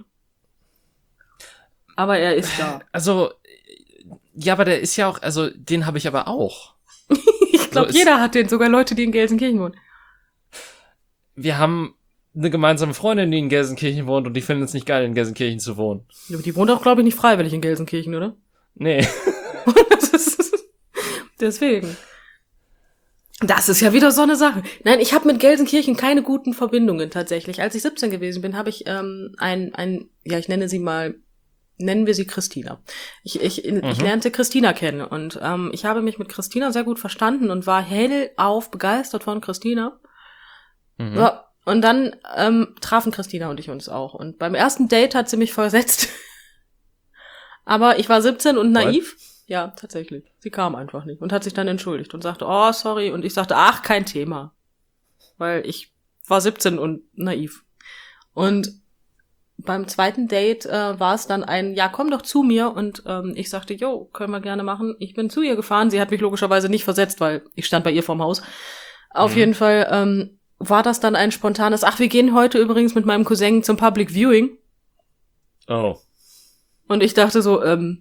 Aber er ist da. Also, ja, aber der ist ja auch, also, den habe ich aber auch. Ich glaube, So, jeder hat den, sogar Leute, die in Gelsenkirchen wohnen. Wir haben eine gemeinsame Freundin, die in Gelsenkirchen wohnt und die finden es nicht geil, in Gelsenkirchen zu wohnen. Aber die wohnt auch, glaube ich, nicht freiwillig in Gelsenkirchen, oder? Nee. Das ist, deswegen. Das ist ja wieder so eine Sache. Nein, ich habe mit Gelsenkirchen keine guten Verbindungen tatsächlich. Als ich siebzehn gewesen bin, habe ich ähm, ein, ein, ja, ich nenne sie mal, nennen wir sie Christina. Ich, ich, ich Mhm. lernte Christina kennen und ähm, ich habe mich mit Christina sehr gut verstanden und war hellauf begeistert von Christina. Mhm. Ja, und dann ähm, trafen Christina und ich uns auch. Und beim ersten Date hat sie mich versetzt. Aber ich war siebzehn und naiv. Ja, tatsächlich. Sie kam einfach nicht und hat sich dann entschuldigt und sagte, oh, sorry. Und ich sagte, ach, kein Thema. Weil ich war siebzehn und naiv. Und beim zweiten Date äh, war es dann ein, ja, komm doch zu mir. Und ähm, ich sagte, jo, können wir gerne machen. Ich bin zu ihr gefahren. Sie hat mich logischerweise nicht versetzt, weil ich stand bei ihr vorm Haus. Auf Mhm. jeden Fall ähm, war das dann ein spontanes, ach, wir gehen heute übrigens mit meinem Cousin zum Public Viewing. Oh. Und ich dachte so, ähm,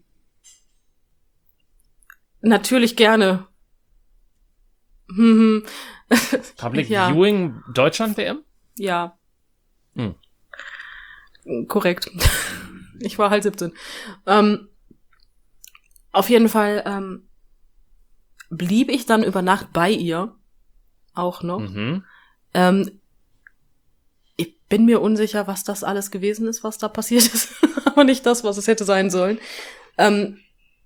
natürlich gerne. Hm, hm. Public Ja. Viewing Deutschland-W M? Ja. Hm. Korrekt. Ich war halt siebzehn. Ähm, auf jeden Fall ähm, blieb ich dann über Nacht bei ihr. Auch noch. Mhm. Ähm, ich bin mir unsicher, was das alles gewesen ist, was da passiert ist. Aber nicht das, was es hätte sein sollen. Ähm,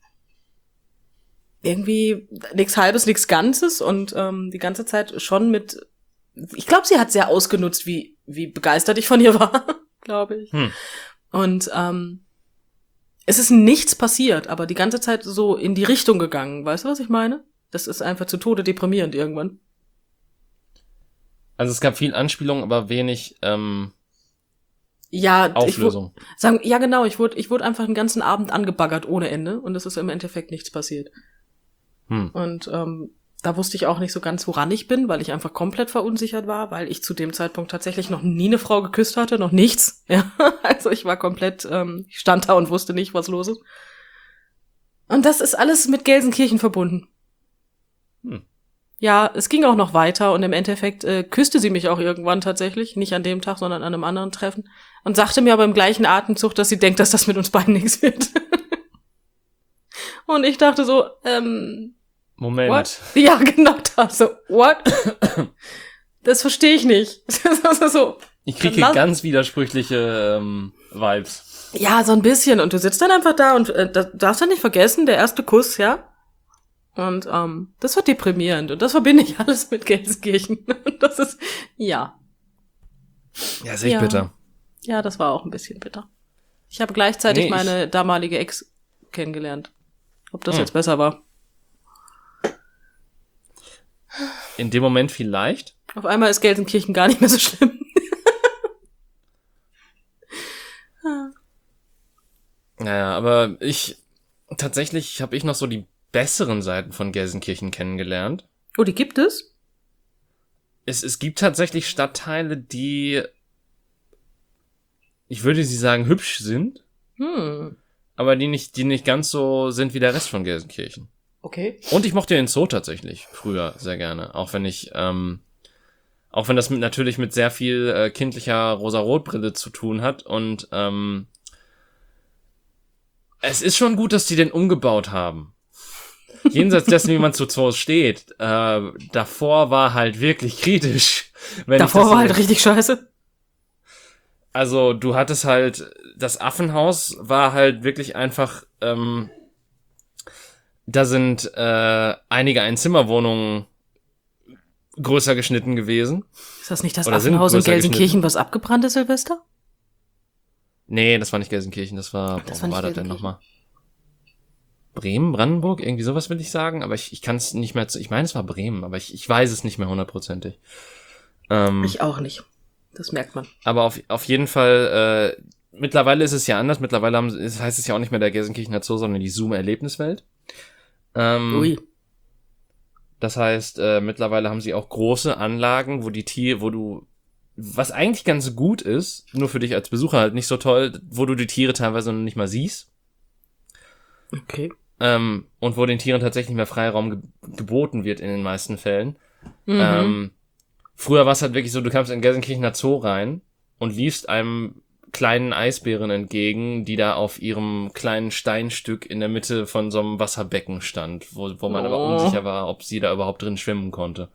irgendwie nichts Halbes, nichts Ganzes und ähm, die ganze Zeit schon mit, ich glaube, sie hat sehr ausgenutzt, wie wie begeistert ich von ihr war, glaube ich. Hm. Und ähm, es ist nichts passiert, aber die ganze Zeit so in die Richtung gegangen. Weißt du, was ich meine? Das ist einfach zu Tode deprimierend irgendwann. Also es gab viel Anspielung, aber wenig ähm, Ja, ich wurde, Auflösung. sagen, ja genau, ich wurde, ich wurde einfach den ganzen Abend angebaggert ohne Ende und es ist im Endeffekt nichts passiert. Hm. Und ähm, da wusste ich auch nicht so ganz, woran ich bin, weil ich einfach komplett verunsichert war, weil ich zu dem Zeitpunkt tatsächlich noch nie eine Frau geküsst hatte, noch nichts. Ja, also ich war komplett, ähm, ich stand da und wusste nicht, was los ist. Und das ist alles mit Gelsenkirchen verbunden. Hm. Ja, es ging auch noch weiter und im Endeffekt äh, küsste sie mich auch irgendwann tatsächlich, nicht an dem Tag, sondern an einem anderen Treffen und sagte mir aber im gleichen Atemzug, dass sie denkt, dass das mit uns beiden nichts wird. Und ich dachte so, ähm, Moment. what? Ja, genau das. So, what? Das verstehe ich nicht. Das ist so. Ich kriege Dann hier lass- ganz widersprüchliche ähm, Vibes. Ja, so ein bisschen. Und du sitzt dann einfach da und äh, das darfst du nicht vergessen, der erste Kuss, ja? Und ähm, das wird deprimierend. Und das verbinde ich alles mit Gelsenkirchen. Und das ist, ja. Ja, ist echt Ja. bitter. Ja, das war auch ein bisschen bitter. Ich habe gleichzeitig Nee, ich- meine damalige Ex kennengelernt. Ob das Hm. jetzt besser war. In dem Moment vielleicht. Auf einmal ist Gelsenkirchen gar nicht mehr so schlimm. Naja, aber ich, tatsächlich habe ich noch so die besseren Seiten von Gelsenkirchen kennengelernt. Oh, die gibt es? Es, es gibt tatsächlich Stadtteile, die, ich würde sie sagen, hübsch sind, Hm. aber die nicht, die nicht ganz so sind wie der Rest von Gelsenkirchen. Okay. Und ich mochte den Zoo tatsächlich früher sehr gerne, auch wenn ich, ähm, auch wenn das mit, natürlich mit sehr viel äh, kindlicher Rosa-Rot-Brille zu tun hat und ähm, es ist schon gut, dass die den umgebaut haben. jenseits dessen, wie man zu Zoos steht, äh, davor war halt wirklich kritisch. Wenn Davor ich das war so- halt richtig scheiße. Also du hattest halt, das Affenhaus war halt wirklich einfach, ähm, da sind äh, einige Einzimmerwohnungen größer geschnitten gewesen. Ist das nicht das Oder sind Affenhaus in größer Gelsenkirchen, was abgebrannt ist, Silvester? Nee, das war nicht Gelsenkirchen, das war, Das wo war nicht war das denn Gelsenkirchen. nochmal? Bremen, Brandenburg, irgendwie sowas will ich sagen, aber ich, ich kann es nicht mehr, zu, ich meine, es war Bremen, aber ich, ich weiß es nicht mehr hundertprozentig. Ähm, Ich auch nicht. Das merkt man. aber auf, auf jeden Fall, äh, mittlerweile ist es ja anders, mittlerweile haben, es heißt es ja auch nicht mehr der Gelsenkirchener Zoo, sondern die Zoom-Erlebniswelt. Ähm, Ui. Das heißt, äh, mittlerweile haben sie auch große Anlagen, wo die Tiere, wo du, was eigentlich ganz gut ist, nur für dich als Besucher halt nicht so toll, wo du die Tiere teilweise noch nicht mal siehst. Okay. Ähm, und wo den Tieren tatsächlich mehr Freiraum ge- geboten wird in den meisten Fällen. Mhm. Ähm, früher war es halt wirklich so, du kamst in den Gelsenkirchener Zoo rein und liefst einem kleinen Eisbären entgegen, die da auf ihrem kleinen Steinstück in der Mitte von so einem Wasserbecken stand, wo, wo man Oh. aber unsicher war, ob sie da überhaupt drin schwimmen konnte.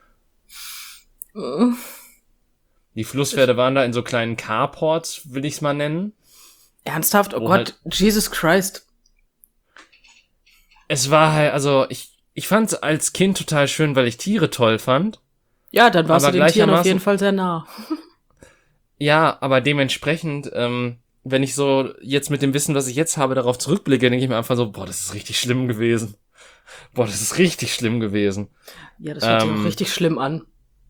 Äh, Die Flusspferde waren da in so kleinen Carports, will ich's mal nennen. Ernsthaft? Oh Wo Gott, halt- Jesus Christ. Es war halt, also ich, ich fand's als Kind total schön, weil ich Tiere toll fand. Ja, dann warst Aber du den Tieren auf gleichermaßen- jeden Fall sehr nah. Ja, aber dementsprechend, ähm, wenn ich so jetzt mit dem Wissen, was ich jetzt habe, darauf zurückblicke, denke ich mir einfach so, boah, das ist richtig schlimm gewesen. Boah, das ist richtig schlimm gewesen. Ja, das hört sich Ähm, auch richtig schlimm an.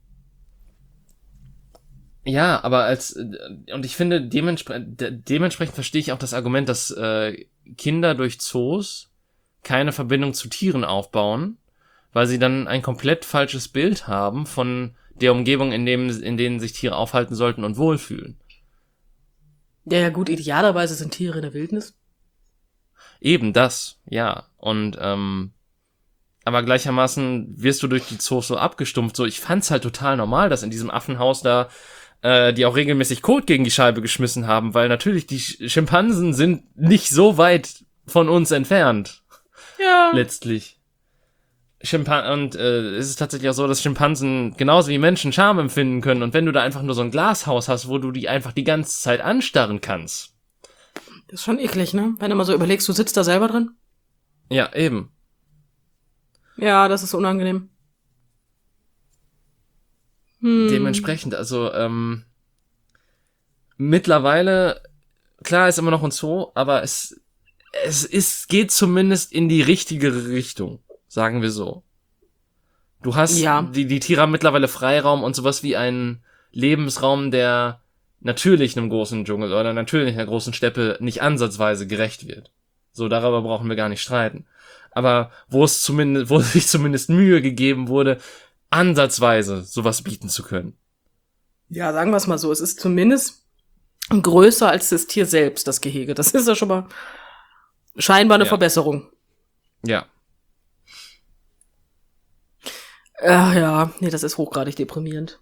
Ja, aber als, äh, und ich finde, dementsprechend, de- dementsprechend verstehe ich auch das Argument, dass äh, Kinder durch Zoos keine Verbindung zu Tieren aufbauen, weil sie dann ein komplett falsches Bild haben von der Umgebung, in dem, in denen sich Tiere aufhalten sollten und wohlfühlen. Ja, ja, gut, idealerweise sind Tiere in der Wildnis. Eben das, ja. Und ähm, aber gleichermaßen wirst du durch die Zoos so abgestumpft. So, ich fand's halt total normal, dass in diesem Affenhaus da äh, die auch regelmäßig Kot gegen die Scheibe geschmissen haben, weil natürlich die Sch- Schimpansen sind nicht so weit von uns entfernt, Ja. letztlich. Schimpan und äh, es ist tatsächlich auch so, dass Schimpansen genauso wie Menschen Charme empfinden können. Und wenn du da einfach nur so ein Glashaus hast, wo du die einfach die ganze Zeit anstarren kannst. Das ist schon eklig, ne? Wenn du mal so überlegst, du sitzt da selber drin. Ja, eben. Ja, das ist unangenehm. Hm. Dementsprechend, also ähm, mittlerweile, klar ist immer noch ein Zoo, aber es es ist geht zumindest in die richtige Richtung, sagen wir so. Du hast Ja. die die Tiere haben mittlerweile Freiraum und sowas wie einen Lebensraum, der natürlich einem großen Dschungel oder natürlich einer großen Steppe nicht ansatzweise gerecht wird. So, darüber brauchen wir gar nicht streiten. Aber wo es zumindest, wo sich zumindest Mühe gegeben wurde, ansatzweise sowas bieten zu können. Ja, sagen wir es mal so. Es ist zumindest größer als das Tier selbst, das Gehege. Das ist ja schon mal scheinbar eine Ja. Verbesserung. Ja. Ach ja, nee, das ist hochgradig deprimierend.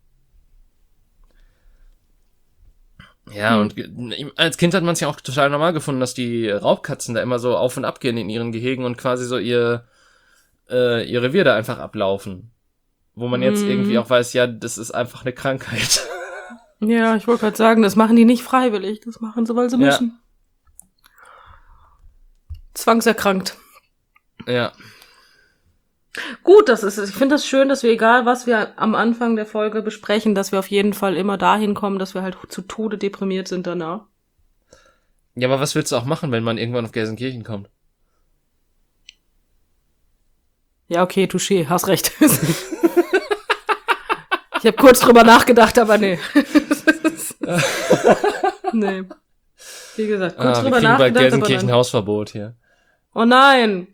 Ja, Hm. und ge- als Kind hat man es ja auch total normal gefunden, dass die Raubkatzen da immer so auf und ab gehen in ihren Gehegen und quasi so ihr, äh, ihr Revier da einfach ablaufen. Wo man jetzt Mhm. irgendwie auch weiß, ja, das ist einfach eine Krankheit. Ja, ich wollte gerade sagen, das machen die nicht freiwillig. Das machen sie, weil sie Ja. müssen. Zwangserkrankt. Ja. Gut, das ist, ich finde das schön, dass wir, egal was wir am Anfang der Folge besprechen, dass wir auf jeden Fall immer dahin kommen, dass wir halt zu Tode deprimiert sind danach. Ja, aber was willst du auch machen, wenn man irgendwann auf Gelsenkirchen kommt? Ja, okay, touché, hast recht. Ich habe kurz drüber nachgedacht, aber nee. Nee. Wie gesagt, kurz Ah, wir drüber kriegen bei nachgedacht, Gelsenkirchen aber dann, Hausverbot hier. oh nein.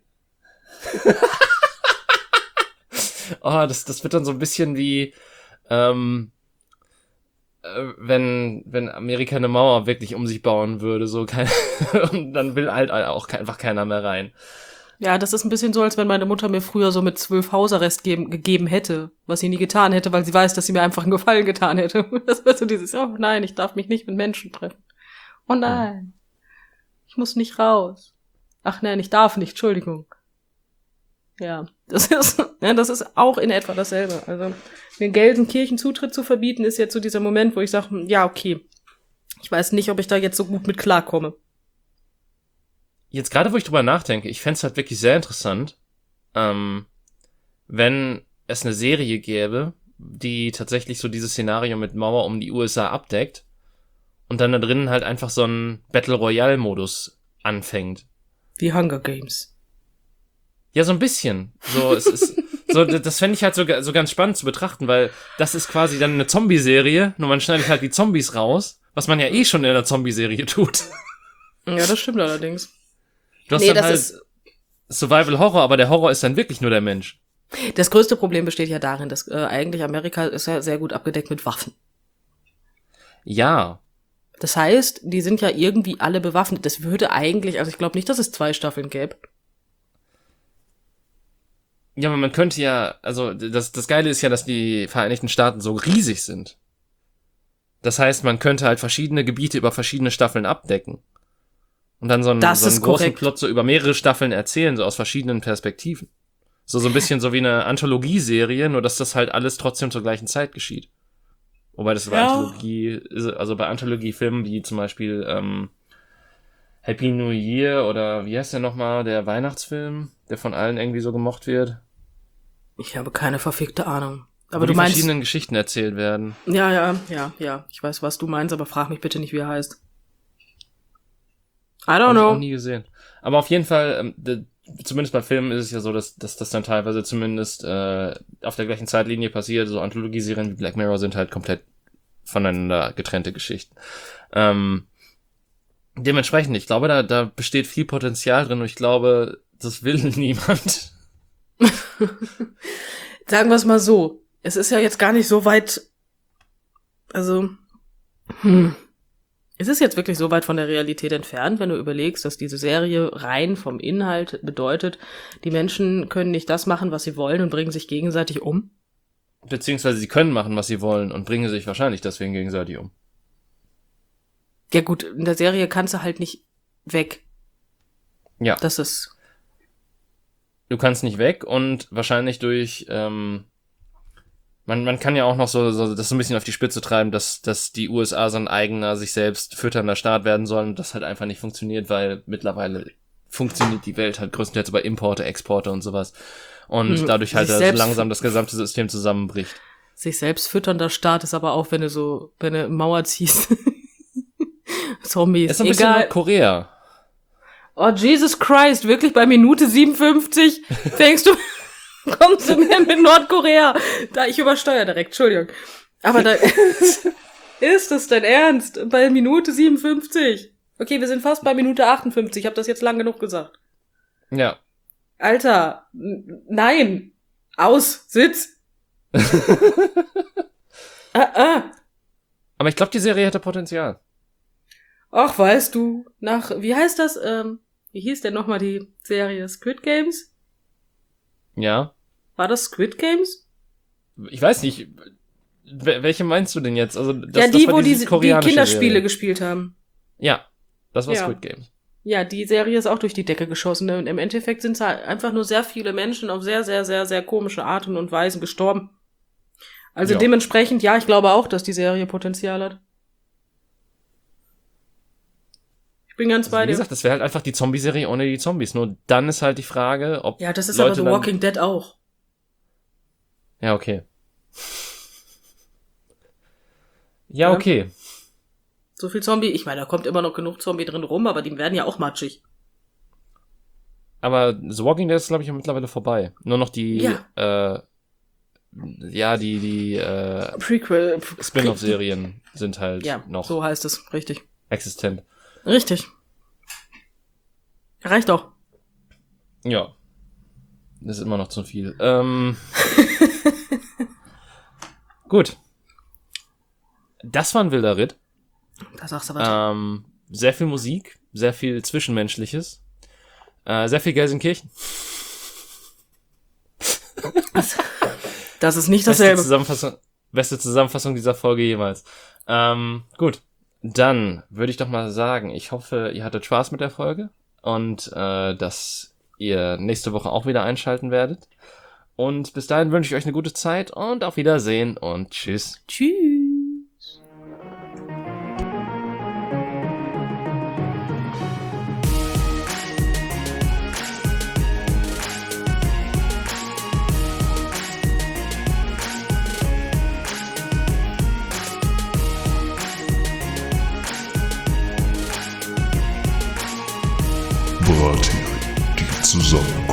Oh, das, das wird dann so ein bisschen wie, ähm, äh, wenn, wenn Amerika eine Mauer wirklich um sich bauen würde, so kein, und dann will halt auch ke- einfach keiner mehr rein. Ja, das ist ein bisschen so, als wenn meine Mutter mir früher so mit zwölf Hausarrest geben, gegeben hätte, was sie nie getan hätte, weil sie weiß, dass sie mir einfach einen Gefallen getan hätte. Das wäre so dieses, oh nein, ich darf mich nicht mit Menschen treffen. Oh nein, ich muss nicht raus. Ach nein, ich darf nicht, Entschuldigung. Ja, das ist, ja, das ist auch in etwa dasselbe. Also, den Gelsenkirchen Zutritt zu verbieten, ist jetzt so dieser Moment, wo ich sage, ja, okay. Ich weiß nicht, ob ich da jetzt so gut mit klarkomme. Jetzt gerade, wo ich drüber nachdenke, ich fänd's halt wirklich sehr interessant, ähm, wenn es eine Serie gäbe, die tatsächlich so dieses Szenario mit Mauer um die U S A abdeckt und dann da drinnen halt einfach so ein Battle Royale-Modus anfängt. Wie Hunger Games. Ja, so ein bisschen. So, es ist, so, das fände ich halt so, so ganz spannend zu betrachten, weil das ist quasi dann eine Zombie-Serie, nur man schneidet halt die Zombies raus, was man ja eh schon in einer Zombie-Serie tut. Ja, das stimmt allerdings. Du hast Nee, dann das halt ist, Survival-Horror, aber der Horror ist dann wirklich nur der Mensch. das größte Problem besteht ja darin, dass äh, eigentlich Amerika ist ja sehr gut abgedeckt mit Waffen. Ja. Das heißt, die sind ja irgendwie alle bewaffnet. Das würde eigentlich, also ich glaube nicht, dass es zwei Staffeln gäbe. Ja, aber man könnte ja, also das, das Geile ist ja, dass die Vereinigten Staaten so riesig sind. Das heißt, man könnte halt verschiedene Gebiete über verschiedene Staffeln abdecken. Und dann so einen, Das so einen ist großen korrekt. Plot so über mehrere Staffeln erzählen, so aus verschiedenen Perspektiven. So so ein bisschen so wie eine Anthologieserie, nur dass das halt alles trotzdem zur gleichen Zeit geschieht. Wobei das bei Ja. Anthologie, also bei Anthologiefilmen wie zum Beispiel ähm, Happy New Year oder wie heißt der nochmal, der Weihnachtsfilm, der von allen irgendwie so gemocht wird. Ich habe keine verfickte Ahnung. Wo Aber die du meinst, verschiedenen Geschichten erzählt werden. ja, ja, ja, ja. Ich weiß, was du meinst, aber frag mich bitte nicht, wie er heißt. I don't Hab ich auch know. nie gesehen. Aber auf jeden Fall, ähm, de, zumindest bei Filmen ist es ja so, dass, dass das dann teilweise zumindest äh, auf der gleichen Zeitlinie passiert. So Anthologieserien wie Black Mirror sind halt komplett voneinander getrennte Geschichten. Ähm, dementsprechend, ich glaube, da, da besteht viel Potenzial drin und ich glaube, das will niemand. Sagen wir es mal so. Es ist ja jetzt gar nicht so weit, also, hm. Es ist jetzt wirklich so weit von der Realität entfernt, wenn du überlegst, dass diese Serie rein vom Inhalt bedeutet, die Menschen können nicht das machen, was sie wollen und bringen sich gegenseitig um. Beziehungsweise sie können machen, was sie wollen und bringen sich wahrscheinlich deswegen gegenseitig um. Ja gut, in der Serie kannst du halt nicht weg. Ja. Das ist, Du kannst nicht weg und wahrscheinlich durch, ähm, man, man kann ja auch noch so, so das so ein bisschen auf die Spitze treiben, dass, dass die U S A so ein eigener, sich selbst fütternder Staat werden sollen und das halt einfach nicht funktioniert, weil mittlerweile funktioniert die Welt halt größtenteils über Importe, Exporte und sowas. Und Hm, dadurch halt sich so selbst- langsam das gesamte System zusammenbricht. sich selbst fütternder Staat ist aber auch, wenn du so, wenn du Mauer ziehst. Zombies, Ist so ein bisschen egal. Nordkorea. Oh, Jesus Christ, wirklich bei Minute siebenundfünfzig denkst du, kommst du mir mit Nordkorea? Da, ich übersteuere direkt, Entschuldigung. Aber da ist das dein Ernst? Bei Minute siebenundfünfzig. Okay, wir sind fast bei Minute achtundfünfzig. Ich habe das jetzt lang genug gesagt. Ja. Alter, n- nein. Aus, Sitz. ah, ah. Aber ich glaube, die Serie hätte Potenzial. Ach, weißt du, nach, wie heißt das? Ähm, wie hieß denn nochmal die Serie? Squid Games? Ja. War das Squid Games? Ich weiß nicht, wel- welche meinst du denn jetzt? Also, das, ja, die, das war wo die, die südkoreanische Kinderspiele Serie. gespielt haben. Ja, das war Ja. Squid Games. Ja, die Serie ist auch durch die Decke geschossen. Und im Endeffekt sind es halt einfach nur sehr viele Menschen auf sehr, sehr, sehr, sehr komische Arten und Weisen gestorben. Also Ja. dementsprechend, ja, ich glaube auch, dass die Serie Potenzial hat. Ich bin ganz Also, bei wie dir. gesagt, das wäre halt einfach die Zombie-Serie ohne die Zombies. Nur dann ist halt die Frage, ob Ja, das ist Leute aber The dann... Walking Dead auch. Ja, okay. Ja, Ja. okay. So viel Zombie. Ich meine, da kommt immer noch genug Zombie drin rum, aber die werden ja auch matschig. Aber The Walking Dead ist, glaube ich, mittlerweile vorbei. Nur noch die, Ja. äh, ja, die, die, äh, Prequel. Spin-off-Serien sind halt Ja, noch so heißt es. Richtig. existent. Richtig. Reicht doch. Ja. Das ist immer noch zu viel. Ähm, gut. Das war ein wilder Ritt. Da sagst du was. Ähm, sehr viel Musik, sehr viel Zwischenmenschliches, äh, sehr viel Gelsenkirchen. Das ist nicht Beste dasselbe. Zusammenfassung, beste Zusammenfassung dieser Folge jemals. Ähm, gut, dann würde ich doch mal sagen, ich hoffe, ihr hattet Spaß mit der Folge und äh, dass ihr nächste Woche auch wieder einschalten werdet. Und bis dahin wünsche ich euch eine gute Zeit und auf Wiedersehen und tschüss. Tschüss. Brathering, die Zusammenarbeit.